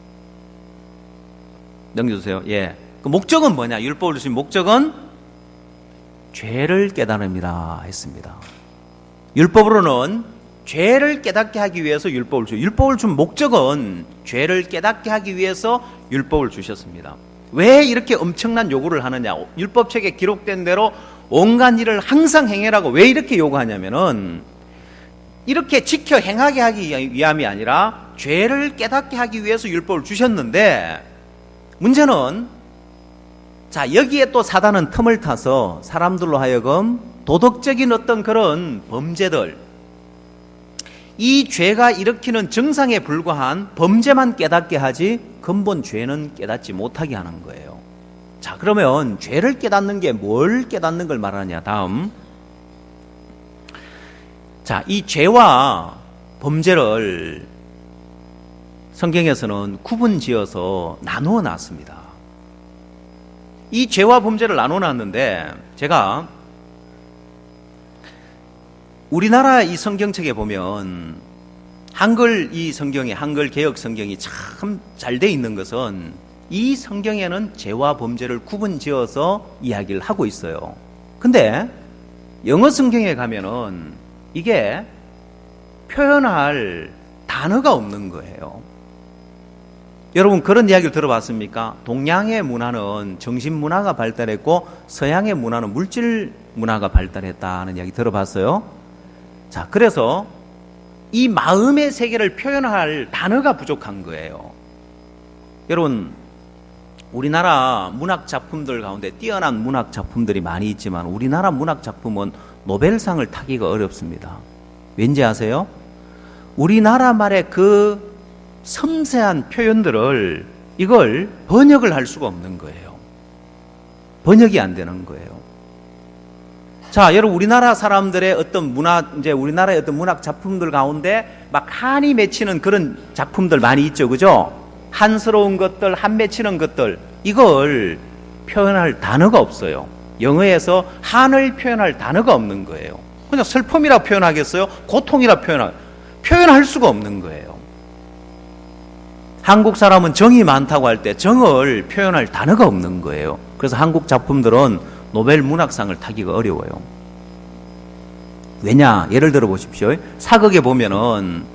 넘겨주세요. 예, 그 목적은 뭐냐? 율법을 주신 목적은 죄를 깨달음이라 했습니다. 율법으로는 죄를 깨닫게 하기 위해서 율법을 주. 율법을 준 목적은 죄를 깨닫게 하기 위해서 율법을 주셨습니다. 왜 이렇게 엄청난 요구를 하느냐? 율법책에 기록된 대로 온갖 일을 항상 행해라고 왜 이렇게 요구하냐면은 이렇게 지켜 행하게 하기 위함이 아니라 죄를 깨닫게 하기 위해서 율법을 주셨는데, 문제는 자, 여기에 또 사단은 틈을 타서 사람들로 하여금 도덕적인 어떤 그런 범죄들, 이 죄가 일으키는 증상에 불과한 범죄만 깨닫게 하지 근본 죄는 깨닫지 못하게 하는 거예요. 자, 그러면 죄를 깨닫는 게 뭘 깨닫는 걸 말하냐? 다음. 자, 이 죄와 범죄를 성경에서는 구분 지어서 나누어 놨습니다. 이 죄와 범죄를 나눠 놨는데, 제가 우리나라 이 성경책에 보면 한글 이 성경이 한글 개혁 성경이 참 잘 돼 있는 것은 이 성경에는 죄와 범죄를 구분 지어서 이야기를 하고 있어요. 근데 영어 성경에 가면은 이게 표현할 단어가 없는 거예요. 여러분 그런 이야기를 들어봤습니까? 동양의 문화는 정신 문화가 발달했고 서양의 문화는 물질 문화가 발달했다는 이야기 들어봤어요? 자, 그래서 이 마음의 세계를 표현할 단어가 부족한 거예요. 여러분, 우리나라 문학 작품들 가운데 뛰어난 문학 작품들이 많이 있지만 우리나라 문학 작품은 노벨상을 타기가 어렵습니다. 왠지 아세요? 우리나라 말의 그 섬세한 표현들을 이걸 번역을 할 수가 없는 거예요. 번역이 안 되는 거예요. 자, 여러분 우리나라 사람들의 어떤 문화, 이제 우리나라의 어떤 문학 작품들 가운데 막 한이 맺히는 그런 작품들 많이 있죠, 그죠? 한스러운 것들, 한 맺히는 것들, 이걸 표현할 단어가 없어요. 영어에서 한을 표현할 단어가 없는 거예요. 그냥 슬픔이라 표현하겠어요? 고통이라 표현할, 표현할 수가 없는 거예요. 한국 사람은 정이 많다고 할 때 정을 표현할 단어가 없는 거예요. 그래서 한국 작품들은 노벨 문학상을 타기가 어려워요. 왜냐? 예를 들어 보십시오. 사극에 보면은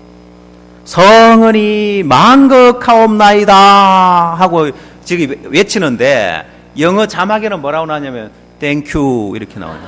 성은이 만극하옵나이다 하고 저기 외치는데 영어 자막에는 뭐라고 나오냐면 땡큐 이렇게 나와요.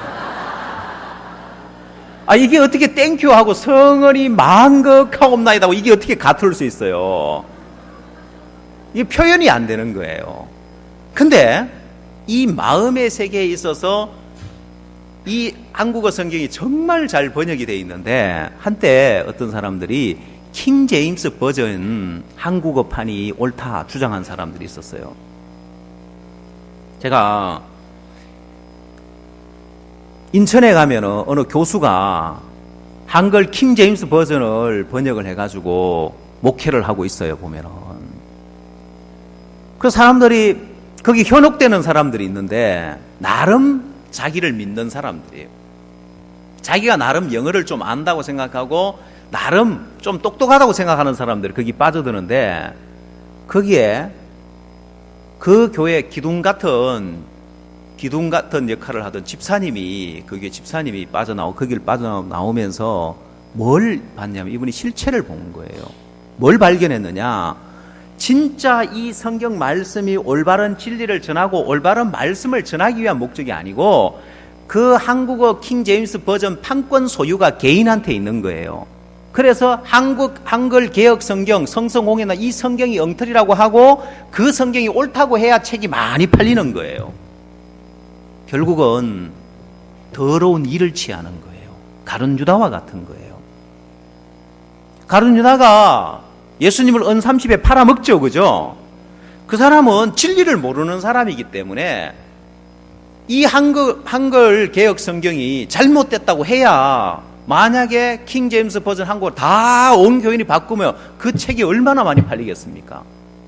아, 이게 어떻게 땡큐 하고 성은이 만극하옵나이다 하고 이게 어떻게 같을 수 있어요? 이게 표현이 안 되는 거예요. 근데 이 마음의 세계에 있어서 이 한국어 성경이 정말 잘 번역이 되어 있는데 한때 어떤 사람들이 킹 제임스 버전 한국어판이 옳다 주장한 사람들이 있었어요. 제가 인천에 가면은 어느 교수가 한글 킹 제임스 버전을 번역을 해가지고 목회를 하고 있어요, 보면은. 그 사람들이, 거기 현혹되는 사람들이 있는데, 나름 자기를 믿는 사람들이에요. 자기가 나름 영어를 좀 안다고 생각하고, 나름 좀 똑똑하다고 생각하는 사람들이 거기 빠져드는데, 거기에 그 교회 기둥 같은 기둥 같은 역할을 하던 집사님이, 그게 집사님이 빠져나오고, 거기를 빠져나오면서 뭘 봤냐면 이분이 실체를 본 거예요. 뭘 발견했느냐? 진짜 이 성경 말씀이 올바른 진리를 전하고 올바른 말씀을 전하기 위한 목적이 아니고 그 한국어 킹 제임스 버전 판권 소유가 개인한테 있는 거예요. 그래서 한국 한글 개혁 성경, 성서공예나 이 성경이 엉터리라고 하고 그 성경이 옳다고 해야 책이 많이 팔리는 거예요. 결국은 더러운 일을 취하는 거예요. 가룟 유다와 같은 거예요. 가룟 유다가 예수님을 은삼십에 팔아먹죠, 그죠? 그 사람은 진리를 모르는 사람이기 때문에 이 한글, 한글 개혁 성경이 잘못됐다고 해야 만약에 킹 제임스 버전 한국을 다 온 교인이 바꾸면 그 책이 얼마나 많이 팔리겠습니까?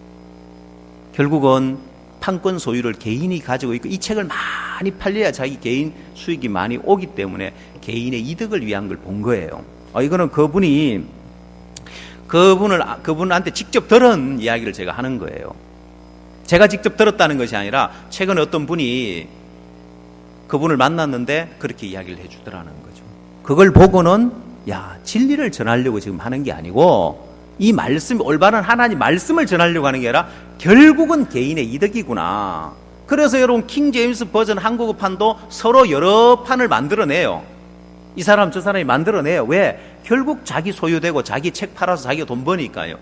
결국은 판권 소유를 개인이 가지고 있고 이 책을 많이 팔려야 자기 개인 수익이 많이 오기 때문에 개인의 이득을 위한 걸 본 거예요. 어, 이거는 그분이 그분을 그분한테 직접 들은 이야기를 제가 하는 거예요. 제가 직접 들었다는 것이 아니라 최근에 어떤 분이 그분을 만났는데 그렇게 이야기를 해주더라는 거죠. 그걸 보고는 야, 진리를 전하려고 지금 하는 게 아니고 이 말씀, 올바른 하나님 말씀을 전하려고 하는 게 아니라 결국은 개인의 이득이구나. 그래서 여러분 킹 제임스 버전 한국어판도 서로 여러 판을 만들어내요. 이 사람 저 사람이 만들어내요. 왜? 결국 자기 소유되고 자기 책 팔아서 자기가 돈 버니까요.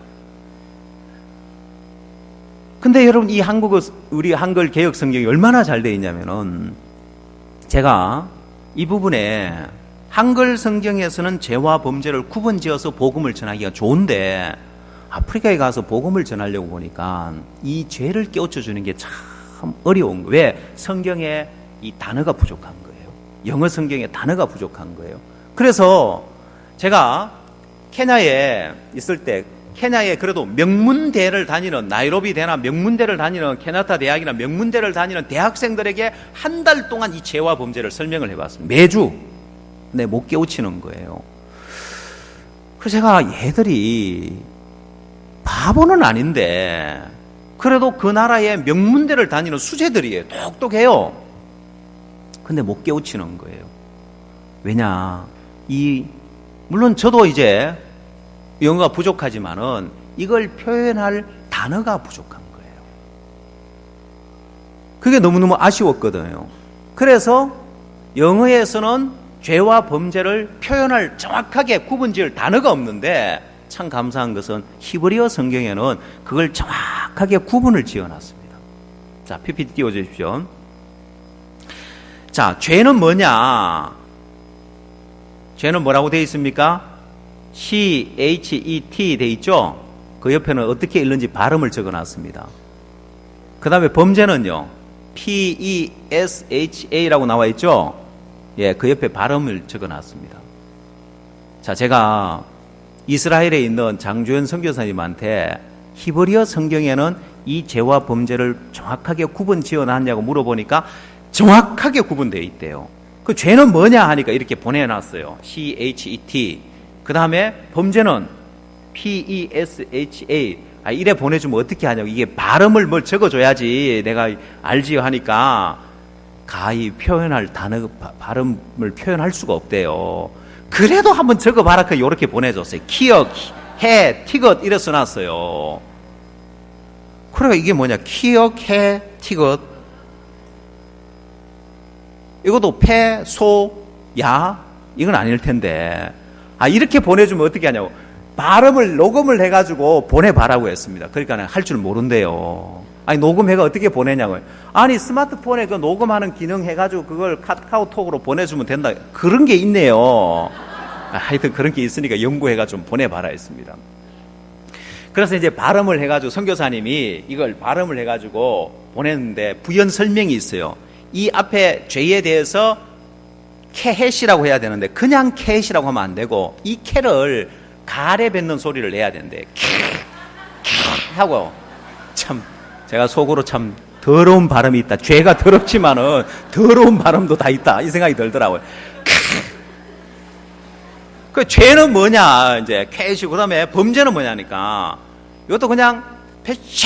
근데 여러분 이 한국어, 우리 한글 개혁 성경이 얼마나 잘 되어 있냐면은 제가 이 부분에 한글 성경에서는 죄와 범죄를 구분지어서 복음을 전하기가 좋은데 아프리카에 가서 복음을 전하려고 보니까 이 죄를 깨우쳐 주는 게 참 어려운 거예요. 왜? 성경에 이 단어가 부족한 거예요. 영어 성경에 단어가 부족한 거예요. 그래서 제가 케냐에 있을 때 케냐에 그래도 명문대를 다니는 나이로비 대나 명문대를 다니는 케나타 대학이나 명문대를 다니는 대학생들에게 한 달 동안 이 죄와 범죄를 설명을 해봤습니다. 매주. 네, 못 깨우치는 거예요. 그래서 제가 얘들이 바보는 아닌데 그래도 그 나라의 명문대를 다니는 수재들이에요. 똑똑해요. 근데 못 깨우치는 거예요. 왜냐? 이 물론 저도 이제 영어가 부족하지만은 이걸 표현할 단어가 부족한 거예요. 그게 너무너무 아쉬웠거든요. 그래서 영어에서는 죄와 범죄를 표현할 정확하게 구분지을 단어가 없는데 참 감사한 것은 히브리어 성경에는 그걸 정확하게 구분을 지어놨습니다. 자, 피피티 띄워주십시오. 자, 죄는 뭐냐? 죄는 뭐라고 되어 있습니까? C, H, E, T 되어 있죠? 그 옆에는 어떻게 읽는지 발음을 적어놨습니다. 그 다음에 범죄는요, P, E, S, H, A라고 나와 있죠? 예, 그 옆에 발음을 적어놨습니다. 자, 제가 이스라엘에 있는 장주현 선교사님한테 히브리어 성경에는 이 죄와 범죄를 정확하게 구분 지어놨냐고 물어보니까 정확하게 구분되어 있대요. 그 죄는 뭐냐 하니까 이렇게 보내놨어요. C, H, E, T. 그 다음에 범죄는 P, E, S, H, A. 아, 이래 보내주면 어떻게 하냐고. 이게 발음을 뭘 적어줘야지 내가 알지요 하니까 가히 표현할 단어, 발음을 표현할 수가 없대요. 그래도 한번 적어봐라. 그 요렇게 보내줬어요. 키역, 해, 티것 이래 써놨어요. 그러니까 이게 뭐냐? 키역, 해, 티것. 이것도 폐, 소, 야 이건 아닐 텐데. 아 이렇게 보내주면 어떻게 하냐고. 발음을 녹음을 해가지고 보내봐라고 했습니다. 그러니까 할 줄 모른대요. 아니 녹음해가 어떻게 보내냐고요. 아니 스마트폰에 그 녹음하는 기능 해가지고 그걸 카카오톡으로 보내주면 된다. 그런 게 있네요. 아, 하여튼 그런 게 있으니까 연구해가 좀 보내봐라 했습니다. 그래서 이제 발음을 해가지고 선교사님이 이걸 발음을 해가지고 보냈는데 부연 설명이 있어요. 이 앞에 죄에 대해서 캐헷이라고 해야 되는데 그냥 캐헷이라고 하면 안 되고 이 캐를 가래 뱉는 소리를 내야 된대. 캐, 캐 하고. 참 제가 속으로 참 더러운 발음이 있다. 죄가 더럽지만은 더러운 발음도 다 있다. 이 생각이 들더라고요. 그 죄는 뭐냐 이제 캐시고 그다음에 범죄는 뭐냐니까 이것도 그냥 패샤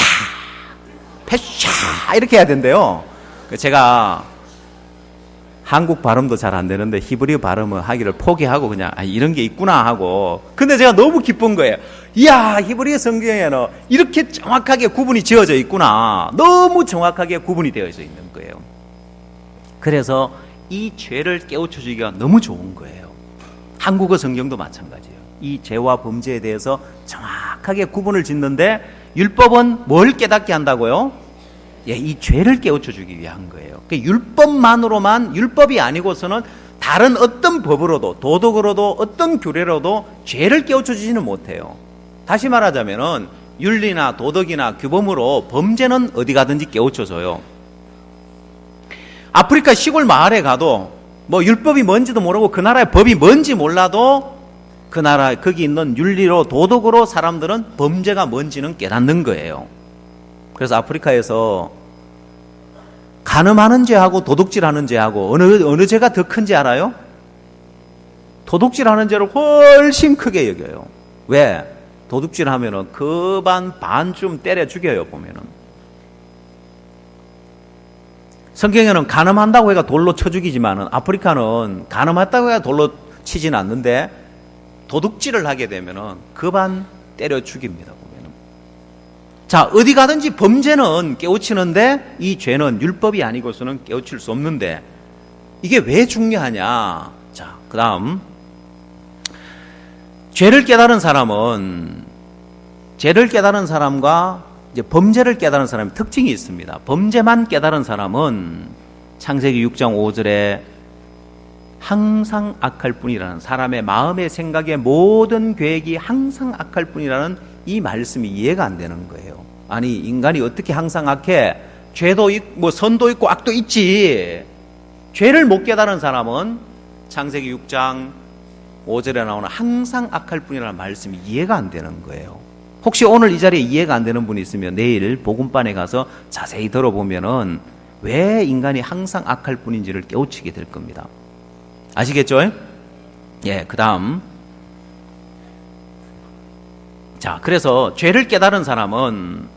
패샤 이렇게 해야 된대요. 제가 한국 발음도 잘 안 되는데 히브리 발음을 하기를 포기하고 그냥 아, 이런 게 있구나 하고. 근데 제가 너무 기쁜 거예요. 이야 히브리 성경에는 이렇게 정확하게 구분이 지어져 있구나. 너무 정확하게 구분이 되어져 있는 거예요. 그래서 이 죄를 깨우쳐 주기가 너무 좋은 거예요. 한국어 성경도 마찬가지예요. 이 죄와 범죄에 대해서 정확하게 구분을 짓는데 율법은 뭘 깨닫게 한다고요? 예, 이 죄를 깨우쳐 주기 위한 거예요. 그러니까 율법만으로만, 율법이 아니고서는 다른 어떤 법으로도, 도덕으로도, 어떤 규례로도 죄를 깨우쳐 주지는 못해요. 다시 말하자면은 윤리나 도덕이나 규범으로 범죄는 어디 가든지 깨우쳐 줘요. 아프리카 시골 마을에 가도 뭐 율법이 뭔지도 모르고 그 나라의 법이 뭔지 몰라도 그 나라, 거기 있는 윤리로, 도덕으로 사람들은 범죄가 뭔지는 깨닫는 거예요. 그래서 아프리카에서 간음하는 죄하고 도둑질하는 죄하고 어느 어느 죄가 더 큰지 알아요? 도둑질하는 죄를 훨씬 크게 여겨요. 왜? 도둑질하면은 그 반 반쯤 때려 죽여요. 보면은 성경에는 간음한다고 해가 돌로 쳐 죽이지만은 아프리카는 간음했다고 해가 돌로 치진 않는데 도둑질을 하게 되면은 그 반 때려 죽입니다. 자, 어디 가든지 범죄는 깨우치는데 이 죄는 율법이 아니고서는 깨우칠 수 없는데 이게 왜 중요하냐? 자, 그 다음 죄를 깨달은 사람은 죄를 깨달은 사람과 이제 범죄를 깨달은 사람의 특징이 있습니다. 범죄만 깨달은 사람은 창세기 육 장 오 절에 항상 악할 뿐이라는, 사람의 마음의 생각의 모든 계획이 항상 악할 뿐이라는 이 말씀이 이해가 안 되는 거예요. 아니 인간이 어떻게 항상 악해? 죄도 있고 뭐 선도 있고 악도 있지. 죄를 못 깨달은 사람은 창세기 육 장 오 절에 나오는 항상 악할 뿐이라는 말씀이 이해가 안 되는 거예요. 혹시 오늘 이 자리에 이해가 안 되는 분이 있으면 내일 복음반에 가서 자세히 들어보면은 왜 인간이 항상 악할 뿐인지를 깨우치게 될 겁니다. 아시겠죠? 예, 그 다음. 자, 그래서 죄를 깨달은 사람은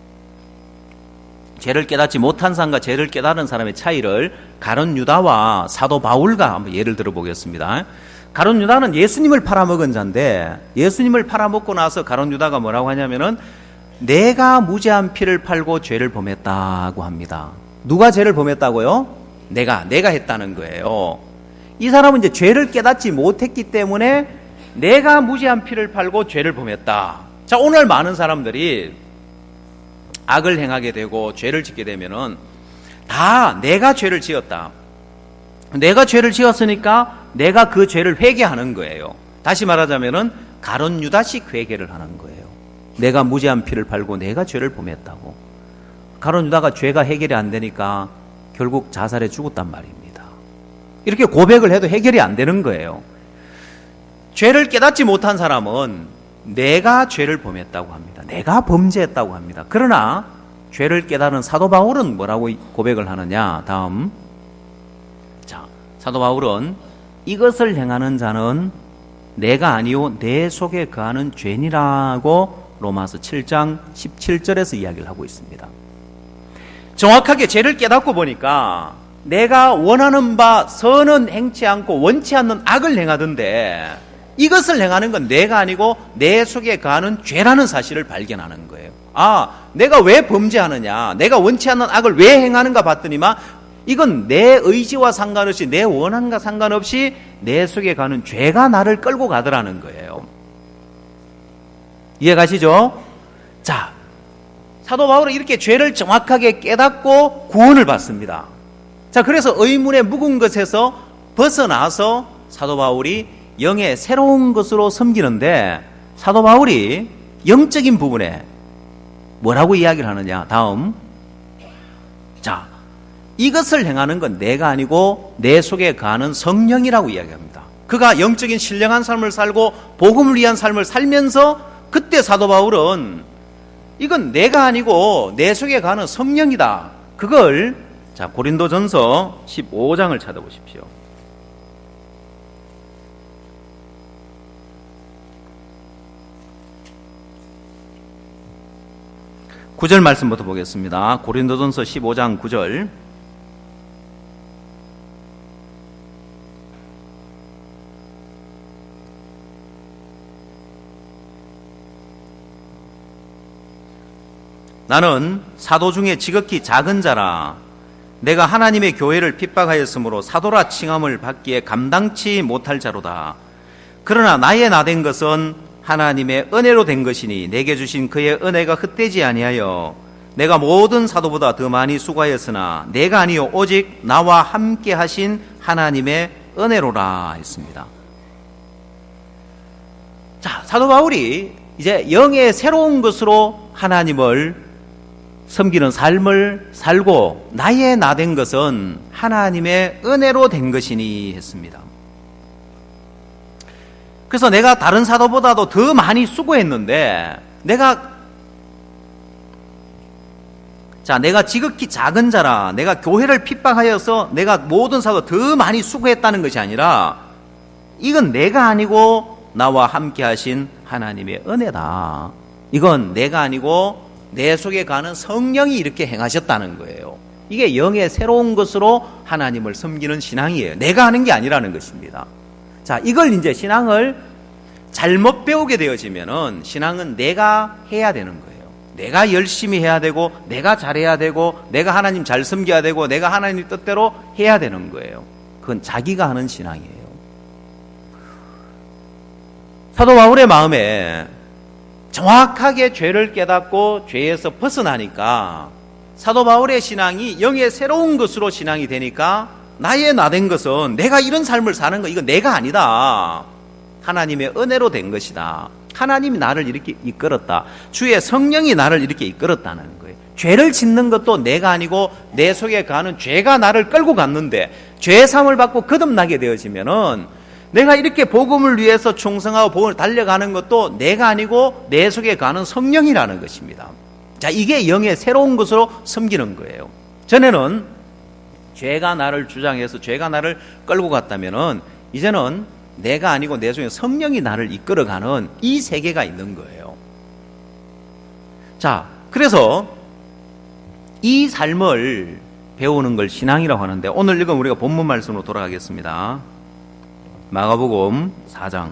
죄를 깨닫지 못한 사람과 죄를 깨달은 사람의 차이를 가룟 유다와 사도 바울과 한번 예를 들어보겠습니다. 가룟 유다는 예수님을 팔아먹은 자인데 예수님을 팔아먹고 나서 가룟 유다가 뭐라고 하냐면은 내가 무죄한 피를 팔고 죄를 범했다고 합니다. 누가 죄를 범했다고요? 내가, 내가 했다는 거예요. 이 사람은 이제 죄를 깨닫지 못했기 때문에 내가 무죄한 피를 팔고 죄를 범했다. 자, 오늘 많은 사람들이 악을 행하게 되고 죄를 짓게 되면은 다 내가 죄를 지었다. 내가 죄를 지었으니까 내가 그 죄를 회개하는 거예요. 다시 말하자면은 가룟 유다식 회개를 하는 거예요. 내가 무죄한 피를 팔고 내가 죄를 범했다고. 가룟 유다가 죄가 해결이 안 되니까 결국 자살해 죽었단 말입니다. 이렇게 고백을 해도 해결이 안 되는 거예요. 죄를 깨닫지 못한 사람은 내가 죄를 범했다고 합니다. 내가 범죄했다고 합니다. 그러나 죄를 깨달은 사도 바울은 뭐라고 고백을 하느냐? 다음. 자, 사도 바울은 이것을 행하는 자는 내가 아니요 내 속에 거하는 죄니라고 로마서 칠 장 십칠 절에서 이야기를 하고 있습니다. 정확하게 죄를 깨닫고 보니까 내가 원하는 바 선은 행치 않고 원치 않는 악을 행하던데 이것을 행하는 건 내가 아니고 내 속에 가는 죄라는 사실을 발견하는 거예요. 아, 내가 왜 범죄하느냐, 내가 원치 않는 악을 왜 행하는가 봤더니만 이건 내 의지와 상관없이, 내 원한과 상관없이 내 속에 가는 죄가 나를 끌고 가더라는 거예요. 이해가시죠? 자, 사도 바울은 이렇게 죄를 정확하게 깨닫고 구원을 받습니다. 자, 그래서 의문의 묵은 것에서 벗어나서 사도 바울이 영의 새로운 것으로 섬기는데, 사도 바울이 영적인 부분에 뭐라고 이야기를 하느냐. 다음, 자, 이것을 행하는 건 내가 아니고 내 속에 가는 성령이라고 이야기합니다. 그가 영적인 신령한 삶을 살고 복음을 위한 삶을 살면서 그때 사도 바울은 이건 내가 아니고 내 속에 가는 성령이다. 그걸 자, 고린도전서 십오 장을 찾아보십시오. 구 절 말씀부터 보겠습니다. 고린도전서 십오 장 구 절. 나는 사도 중에 지극히 작은 자라. 내가 하나님의 교회를 핍박하였으므로 사도라 칭함을 받기에 감당치 못할 자로다. 그러나 나의 나된 것은 하나님의 은혜로 된 것이니 내게 주신 그의 은혜가 헛되지 아니하여 내가 모든 사도보다 더 많이 수고하였으나 내가 아니요 오직 나와 함께 하신 하나님의 은혜로라 했습니다. 자, 사도 바울이 이제 영의 새로운 것으로 하나님을 섬기는 삶을 살고 나의 나된 것은 하나님의 은혜로 된 것이니 했습니다. 그래서 내가 다른 사도보다도 더 많이 수고했는데 내가 자 내가 지극히 작은 자라, 내가 교회를 핍박하여서 내가 모든 사도 더 많이 수고했다는 것이 아니라 이건 내가 아니고 나와 함께 하신 하나님의 은혜다. 이건 내가 아니고 내 속에 가는 성령이 이렇게 행하셨다는 거예요. 이게 영의 새로운 것으로 하나님을 섬기는 신앙이에요. 내가 하는 게 아니라는 것입니다. 자, 이걸 이제 신앙을 잘못 배우게 되어지면은 신앙은 내가 해야 되는 거예요. 내가 열심히 해야 되고, 내가 잘해야 되고, 내가 하나님 잘 섬겨야 되고, 내가 하나님 뜻대로 해야 되는 거예요. 그건 자기가 하는 신앙이에요. 사도 바울의 마음에 정확하게 죄를 깨닫고 죄에서 벗어나니까 사도 바울의 신앙이 영의 새로운 것으로 신앙이 되니까 나의 나된 것은 내가 이런 삶을 사는 거, 이거 내가 아니다. 하나님의 은혜로 된 것이다. 하나님이 나를 이렇게 이끌었다. 주의 성령이 나를 이렇게 이끌었다는 거예요. 죄를 짓는 것도 내가 아니고 내 속에 가는 죄가 나를 끌고 갔는데 죄사함을 받고 거듭나게 되어지면은 내가 이렇게 복음을 위해서 충성하고 복음을 달려가는 것도 내가 아니고 내 속에 가는 성령이라는 것입니다. 자, 이게 영의 새로운 것으로 섬기는 거예요. 전에는 죄가 나를 주장해서 죄가 나를 끌고 갔다면은 이제는 내가 아니고 내 속에 성령이 나를 이끌어가는 이 세계가 있는 거예요. 자, 그래서 이 삶을 배우는 걸 신앙이라고 하는데 오늘 읽은 우리가 본문 말씀으로 돌아가겠습니다. 마가복음 사 장.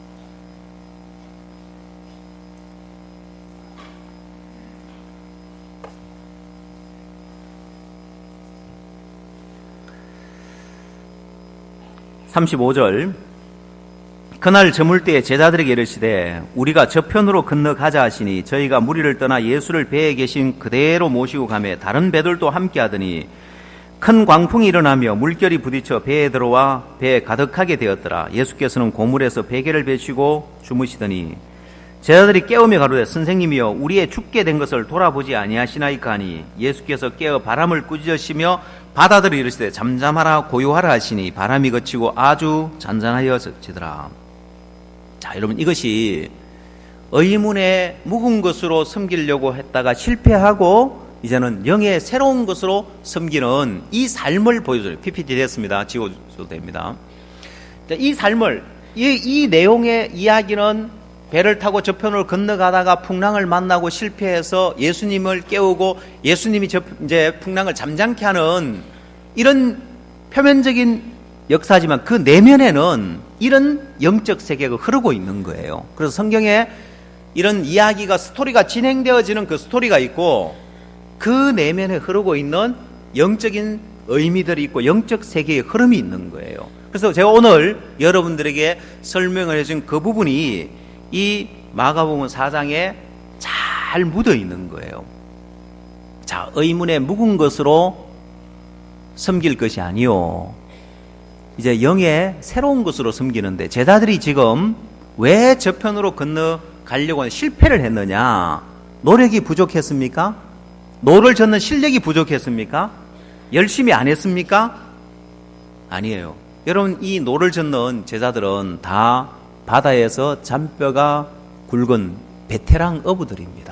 삼십오 절. 그날 저물 때에 제자들에게 이르시되 우리가 저편으로 건너가자 하시니 저희가 무리를 떠나 예수를 배에 계신 그대로 모시고 가매 다른 배들도 함께 하더니 큰 광풍이 일어나며 물결이 부딪혀 배에 들어와 배에 가득하게 되었더라. 예수께서는 고물에서 베개를 베시고 주무시더니 제자들이 깨우며 가로되 선생님이여 우리의 죽게 된 것을 돌아보지 아니하시나이까 하니 예수께서 깨어 바람을 꾸짖으시며 바다들이 이르시되 잠잠하라 고요하라 하시니 바람이 그치고 아주 잔잔하여지더라. 자, 여러분, 이것이 의문의 묵은 것으로 섬기려고 했다가 실패하고 이제는 영의 새로운 것으로 섬기는 이 삶을 보여줘요. 피피티 됐습니다. 지워줘도 됩니다. 이 삶을, 이, 이 내용의 이야기는 배를 타고 저편으로 건너가다가 풍랑을 만나고 실패해서 예수님을 깨우고 예수님이 저, 이제 풍랑을 잠잠케 하는 이런 표면적인 역사지만 그 내면에는 이런 영적 세계가 흐르고 있는 거예요. 그래서 성경에 이런 이야기가 스토리가 진행되어지는 그 스토리가 있고 그 내면에 흐르고 있는 영적인 의미들이 있고 영적 세계의 흐름이 있는 거예요. 그래서 제가 오늘 여러분들에게 설명을 해준 그 부분이 이 마가복음 사 장에 잘 묻어 있는 거예요. 자, 의문에 묵은 것으로 섬길 것이 아니요, 이제 영의 새로운 것으로 섬기는데, 제자들이 지금 왜 저편으로 건너가려고 하는 실패를 했느냐? 노력이 부족했습니까? 노를 젓는 실력이 부족했습니까? 열심히 안 했습니까? 아니에요. 여러분, 이 노를 젓는 제자들은 다 바다에서 잔뼈가 굵은 베테랑 어부들입니다.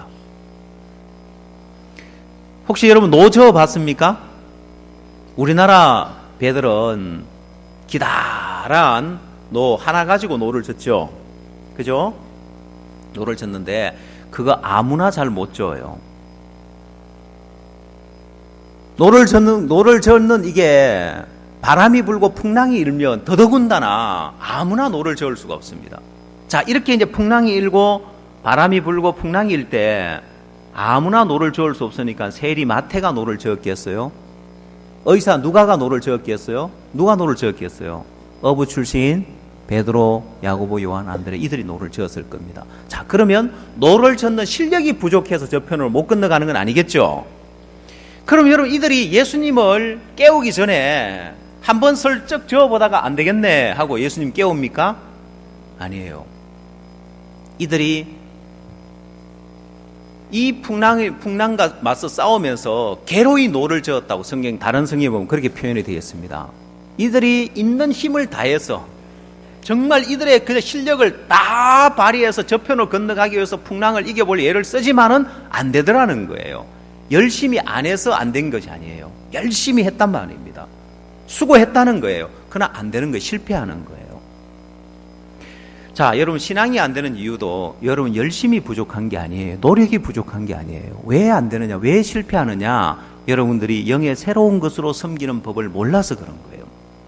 혹시 여러분 노 저어 봤습니까? 우리나라 배들은 기다란 노 하나 가지고 노를 젓죠. 그죠? 노를 젓는데 그거 아무나 잘 못 저어요. 노를 젓는, 노를 젓는 이게 바람이 불고 풍랑이 일면 더더군다나 아무나 노를 저을 수가 없습니다. 자, 이렇게 이제 풍랑이 일고 바람이 불고 풍랑이 일 때 아무나 노를 저을 수 없으니까 세리 마태가 노를 저었겠어요? 의사 누가가 노를 저었겠어요? 누가 노를 저었겠어요? 어부 출신 베드로, 야고보, 요한, 안드레 이들이 노를 저었을 겁니다. 자, 그러면 노를 젓는 실력이 부족해서 저편으로 못 건너가는 건 아니겠죠? 그럼 여러분, 이들이 예수님을 깨우기 전에 한번 슬쩍 저어보다가 안 되겠네 하고 예수님 깨웁니까? 아니에요. 이들이 이 풍랑이, 풍랑과 맞서 싸우면서 괴로이 노를 저었다고 성경 다른 성경에 보면 그렇게 표현이 되어 있습니다. 이들이 있는 힘을 다해서 정말 이들의 그 실력을 다 발휘해서 저편으로 건너가기 위해서 풍랑을 이겨볼 예를 쓰지만은 안 되더라는 거예요. 열심히 안 해서 안 된 것이 아니에요. 열심히 했단 말입니다. 수고했다는 거예요. 그러나 안 되는 거예요. 실패하는 거예요. 자, 여러분, 신앙이 안 되는 이유도 여러분 열심히 부족한 게 아니에요. 노력이 부족한 게 아니에요. 왜 안 되느냐? 왜 실패하느냐? 여러분들이 영의 새로운 것으로 섬기는 법을 몰라서 그런 거예요.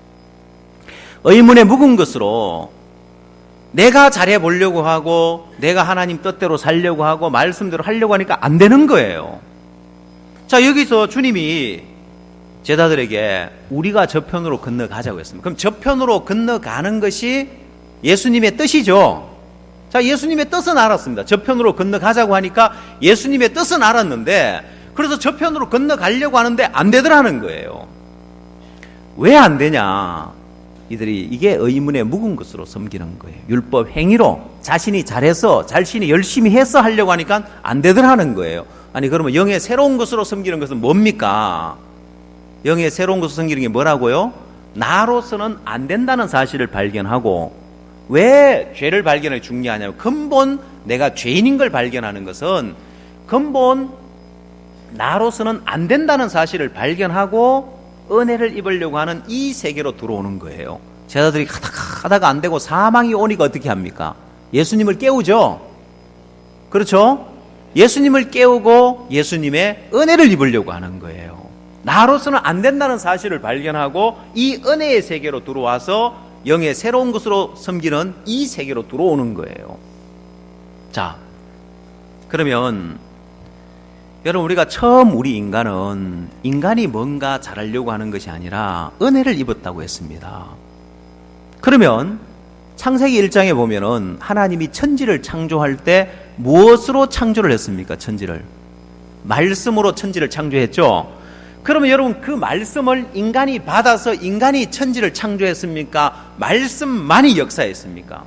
의문에 묵은 것으로 내가 잘해보려고 하고 내가 하나님 뜻대로 살려고 하고 말씀대로 하려고 하니까 안 되는 거예요. 자, 여기서 주님이 제자들에게 우리가 저편으로 건너가자고 했습니다. 그럼 저편으로 건너가는 것이 예수님의 뜻이죠. 자, 예수님의 뜻은 알았습니다. 저편으로 건너가자고 하니까 예수님의 뜻은 알았는데, 그래서 저편으로 건너가려고 하는데 안 되더라는 거예요. 왜 안 되냐? 이들이 이게 의문에 묵은 것으로 섬기는 거예요. 율법 행위로 자신이 잘해서 자신이 열심히 해서 하려고 하니까 안 되더라는 거예요. 아니, 그러면 영의 새로운 것으로 섬기는 것은 뭡니까? 영의 새로운 것으로 섬기는 게 뭐라고요? 나로서는 안 된다는 사실을 발견하고, 왜 죄를 발견하기 중요하냐면 근본 내가 죄인인 걸 발견하는 것은 근본 나로서는 안 된다는 사실을 발견하고 은혜를 입으려고 하는 이 세계로 들어오는 거예요. 제자들이 하다가 안 되고 사망이 오니까 어떻게 합니까? 예수님을 깨우죠. 그렇죠? 예수님을 깨우고 예수님의 은혜를 입으려고 하는 거예요. 나로서는 안 된다는 사실을 발견하고 이 은혜의 세계로 들어와서 영의 새로운 것으로 섬기는 이 세계로 들어오는 거예요. 자, 그러면 여러분, 우리가 처음 우리 인간은 인간이 뭔가 잘하려고 하는 것이 아니라 은혜를 입었다고 했습니다. 그러면 창세기 일 장에 보면은 하나님이 천지를 창조할 때 무엇으로 창조를 했습니까? 천지를 말씀으로 천지를 창조했죠. 그러면 여러분, 그 말씀을 인간이 받아서 인간이 천지를 창조했습니까? 말씀만이 역사했습니까?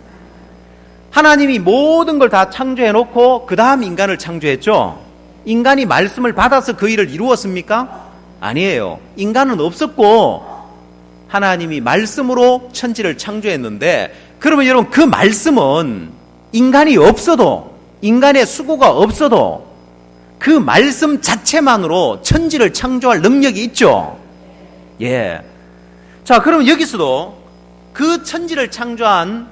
하나님이 모든 걸 다 창조해놓고 그 다음 인간을 창조했죠. 인간이 말씀을 받아서 그 일을 이루었습니까? 아니에요. 인간은 없었고 하나님이 말씀으로 천지를 창조했는데, 그러면 여러분, 그 말씀은 인간이 없어도, 인간의 수고가 없어도 그 말씀 자체만으로 천지를 창조할 능력이 있죠. 예. 자, 그럼 여기서도 그 천지를 창조한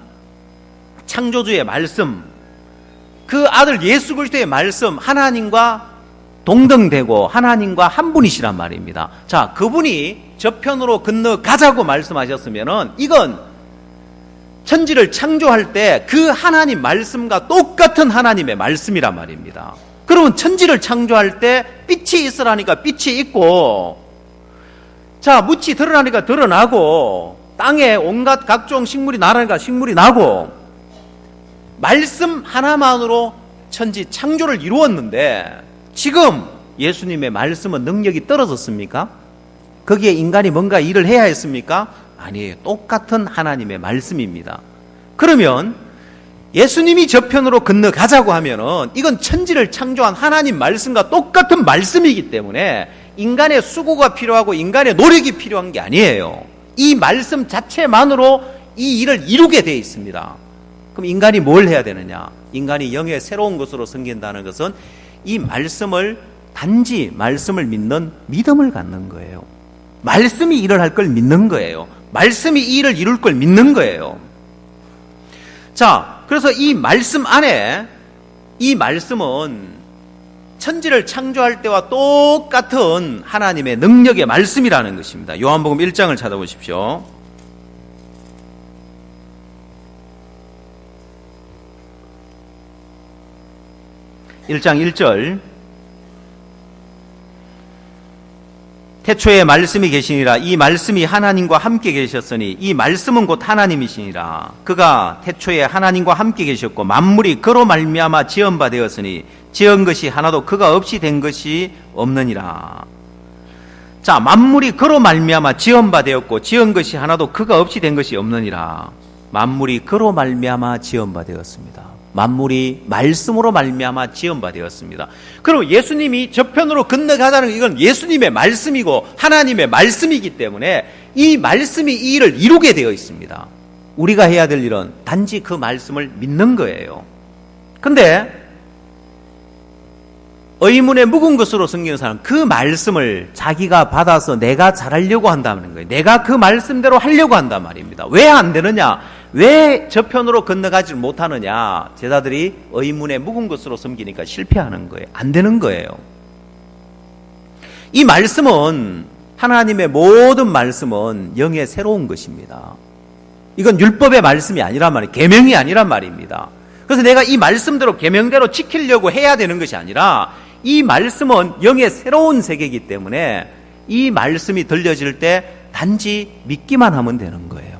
창조주의 말씀, 그 아들 예수 그리스도의 말씀, 하나님과 동등되고 하나님과 한 분이시란 말입니다. 자, 그분이 저편으로 건너가자고 말씀하셨으면은 이건 천지를 창조할 때 그 하나님 말씀과 똑같은 하나님의 말씀이란 말입니다. 그러면 천지를 창조할 때 빛이 있으라니까 빛이 있고, 자, 묻이 드러나니까 드러나고, 땅에 온갖 각종 식물이 나라니까 식물이 나고, 말씀 하나만으로 천지 창조를 이루었는데 지금 예수님의 말씀은 능력이 떨어졌습니까? 거기에 인간이 뭔가 일을 해야 했습니까? 아니에요. 똑같은 하나님의 말씀입니다. 그러면 예수님이 저편으로 건너가자고 하면은 이건 천지를 창조한 하나님 말씀과 똑같은 말씀이기 때문에 인간의 수고가 필요하고 인간의 노력이 필요한 게 아니에요. 이 말씀 자체만으로 이 일을 이루게 되어 있습니다. 그럼 인간이 뭘 해야 되느냐? 인간이 영의 새로운 것으로 섬긴다는 것은 이 말씀을 단지 말씀을 믿는 믿음을 갖는 거예요. 말씀이 일을 할 걸 믿는 거예요. 말씀이 이 일을 이룰 걸 믿는 거예요. 자, 그래서 이 말씀 안에 이 말씀은 천지를 창조할 때와 똑같은 하나님의 능력의 말씀이라는 것입니다. 요한복음 일 장을 찾아보십시오. 일 장 일 절. 태초에 말씀이 계시니라. 이 말씀이 하나님과 함께 계셨으니 이 말씀은 곧 하나님이시니라. 그가 태초에 하나님과 함께 계셨고 만물이 그로 말미암아 지은 바 되었으니 지은 것이 하나도 그가 없이 된 것이 없느니라. 자, 만물이 그로 말미암아 지은 바 되었고 지은 것이 하나도 그가 없이 된 것이 없느니라. 만물이 그로 말미암아 지은 바 되었습니다. 만물이 말씀으로 말미암아 지은 바 되었습니다. 그럼 예수님이 저편으로 건너가자는 이건 예수님의 말씀이고 하나님의 말씀이기 때문에 이 말씀이 이 일을 이루게 되어 있습니다. 우리가 해야 될 일은 단지 그 말씀을 믿는 거예요. 그런데 의문에 묵은 것으로 섬기는 사람은 그 말씀을 자기가 받아서 내가 잘하려고 한다는 거예요. 내가 그 말씀대로 하려고 한단 말입니다. 왜 안 되느냐? 왜 저편으로 건너가지 못하느냐? 제자들이 의문에 묵은 것으로 섬기니까 실패하는 거예요. 안 되는 거예요. 이 말씀은 하나님의 모든 말씀은 영의 새로운 것입니다. 이건 율법의 말씀이 아니란 말이에요. 계명이 아니란 말입니다. 그래서 내가 이 말씀대로 계명대로 지키려고 해야 되는 것이 아니라 이 말씀은 영의 새로운 세계이기 때문에 이 말씀이 들려질 때 단지 믿기만 하면 되는 거예요.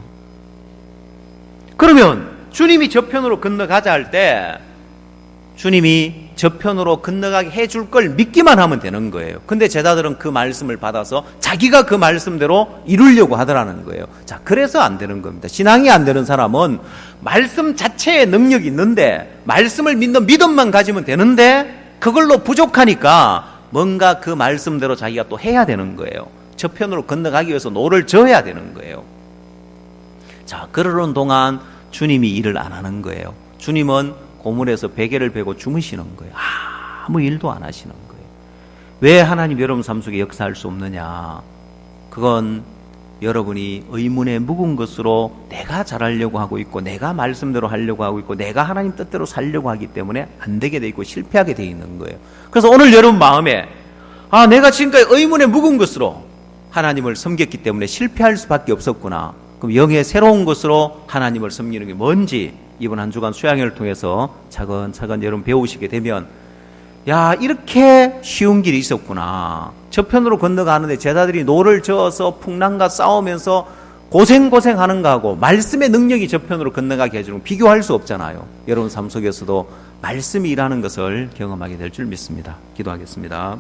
그러면 주님이 저편으로 건너가자 할 때 주님이 저편으로 건너가게 해줄 걸 믿기만 하면 되는 거예요. 근데 제자들은 그 말씀을 받아서 자기가 그 말씀대로 이루려고 하더라는 거예요. 자, 그래서 안 되는 겁니다. 신앙이 안 되는 사람은 말씀 자체에 능력이 있는데 말씀을 믿는 믿음만 가지면 되는데 그걸로 부족하니까 뭔가 그 말씀대로 자기가 또 해야 되는 거예요. 저편으로 건너가기 위해서 노를 저어야 되는 거예요. 자, 그러는 동안 주님이 일을 안 하는 거예요. 주님은 고문에서 베개를 베고 주무시는 거예요. 아무 일도 안 하시는 거예요. 왜 하나님 여러분 삶 속에 역사할 수 없느냐? 그건 여러분이 의문에 묵은 것으로 내가 잘하려고 하고 있고 내가 말씀대로 하려고 하고 있고 내가 하나님 뜻대로 살려고 하기 때문에 안 되게 돼 있고 실패하게 돼 있는 거예요. 그래서 오늘 여러분 마음에 아, 내가 지금까지 의문에 묵은 것으로 하나님을 섬겼기 때문에 실패할 수밖에 없었구나. 그럼 영의 새로운 것으로 하나님을 섬기는 게 뭔지 이번 한 주간 수양회를 통해서 차근차근 여러분 배우시게 되면 야, 이렇게 쉬운 길이 있었구나. 저편으로 건너가는데 제자들이 노를 저어서 풍랑과 싸우면서 고생고생하는 거하고 말씀의 능력이 저편으로 건너가게 해주는 거 비교할 수 없잖아요. 여러분 삶 속에서도 말씀이 일하는 것을 경험하게 될 줄 믿습니다. 기도하겠습니다.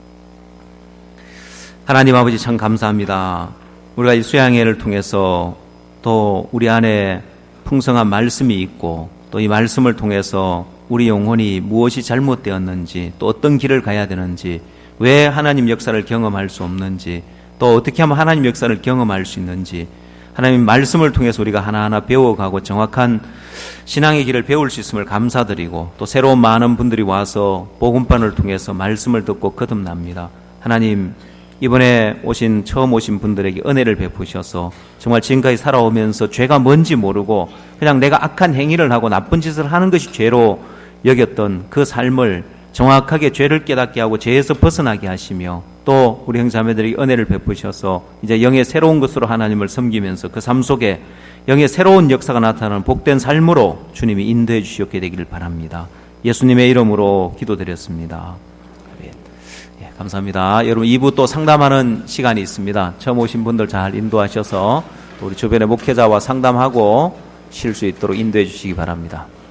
하나님 아버지 참 감사합니다. 우리가 이 수양회를 통해서 또 우리 안에 풍성한 말씀이 있고 또 이 말씀을 통해서 우리 영혼이 무엇이 잘못되었는지 또 어떤 길을 가야 되는지 왜 하나님 역사를 경험할 수 없는지 또 어떻게 하면 하나님 역사를 경험할 수 있는지 하나님 말씀을 통해서 우리가 하나하나 배워가고 정확한 신앙의 길을 배울 수 있음을 감사드리고 또 새로운 많은 분들이 와서 복음반을 통해서 말씀을 듣고 거듭납니다. 하나님 이번에 오신 처음 오신 분들에게 은혜를 베푸셔서 정말 지금까지 살아오면서 죄가 뭔지 모르고 그냥 내가 악한 행위를 하고 나쁜 짓을 하는 것이 죄로 여겼던 그 삶을 정확하게 죄를 깨닫게 하고 죄에서 벗어나게 하시며 또 우리 형제자매들이 은혜를 베푸셔서 이제 영의 새로운 것으로 하나님을 섬기면서 그 삶 속에 영의 새로운 역사가 나타나는 복된 삶으로 주님이 인도해 주시게 되기를 바랍니다. 예수님의 이름으로 기도드렸습니다. 예, 감사합니다. 여러분 이 부 또 상담하는 시간이 있습니다. 처음 오신 분들 잘 인도하셔서 우리 주변의 목회자와 상담하고 쉴 수 있도록 인도해 주시기 바랍니다.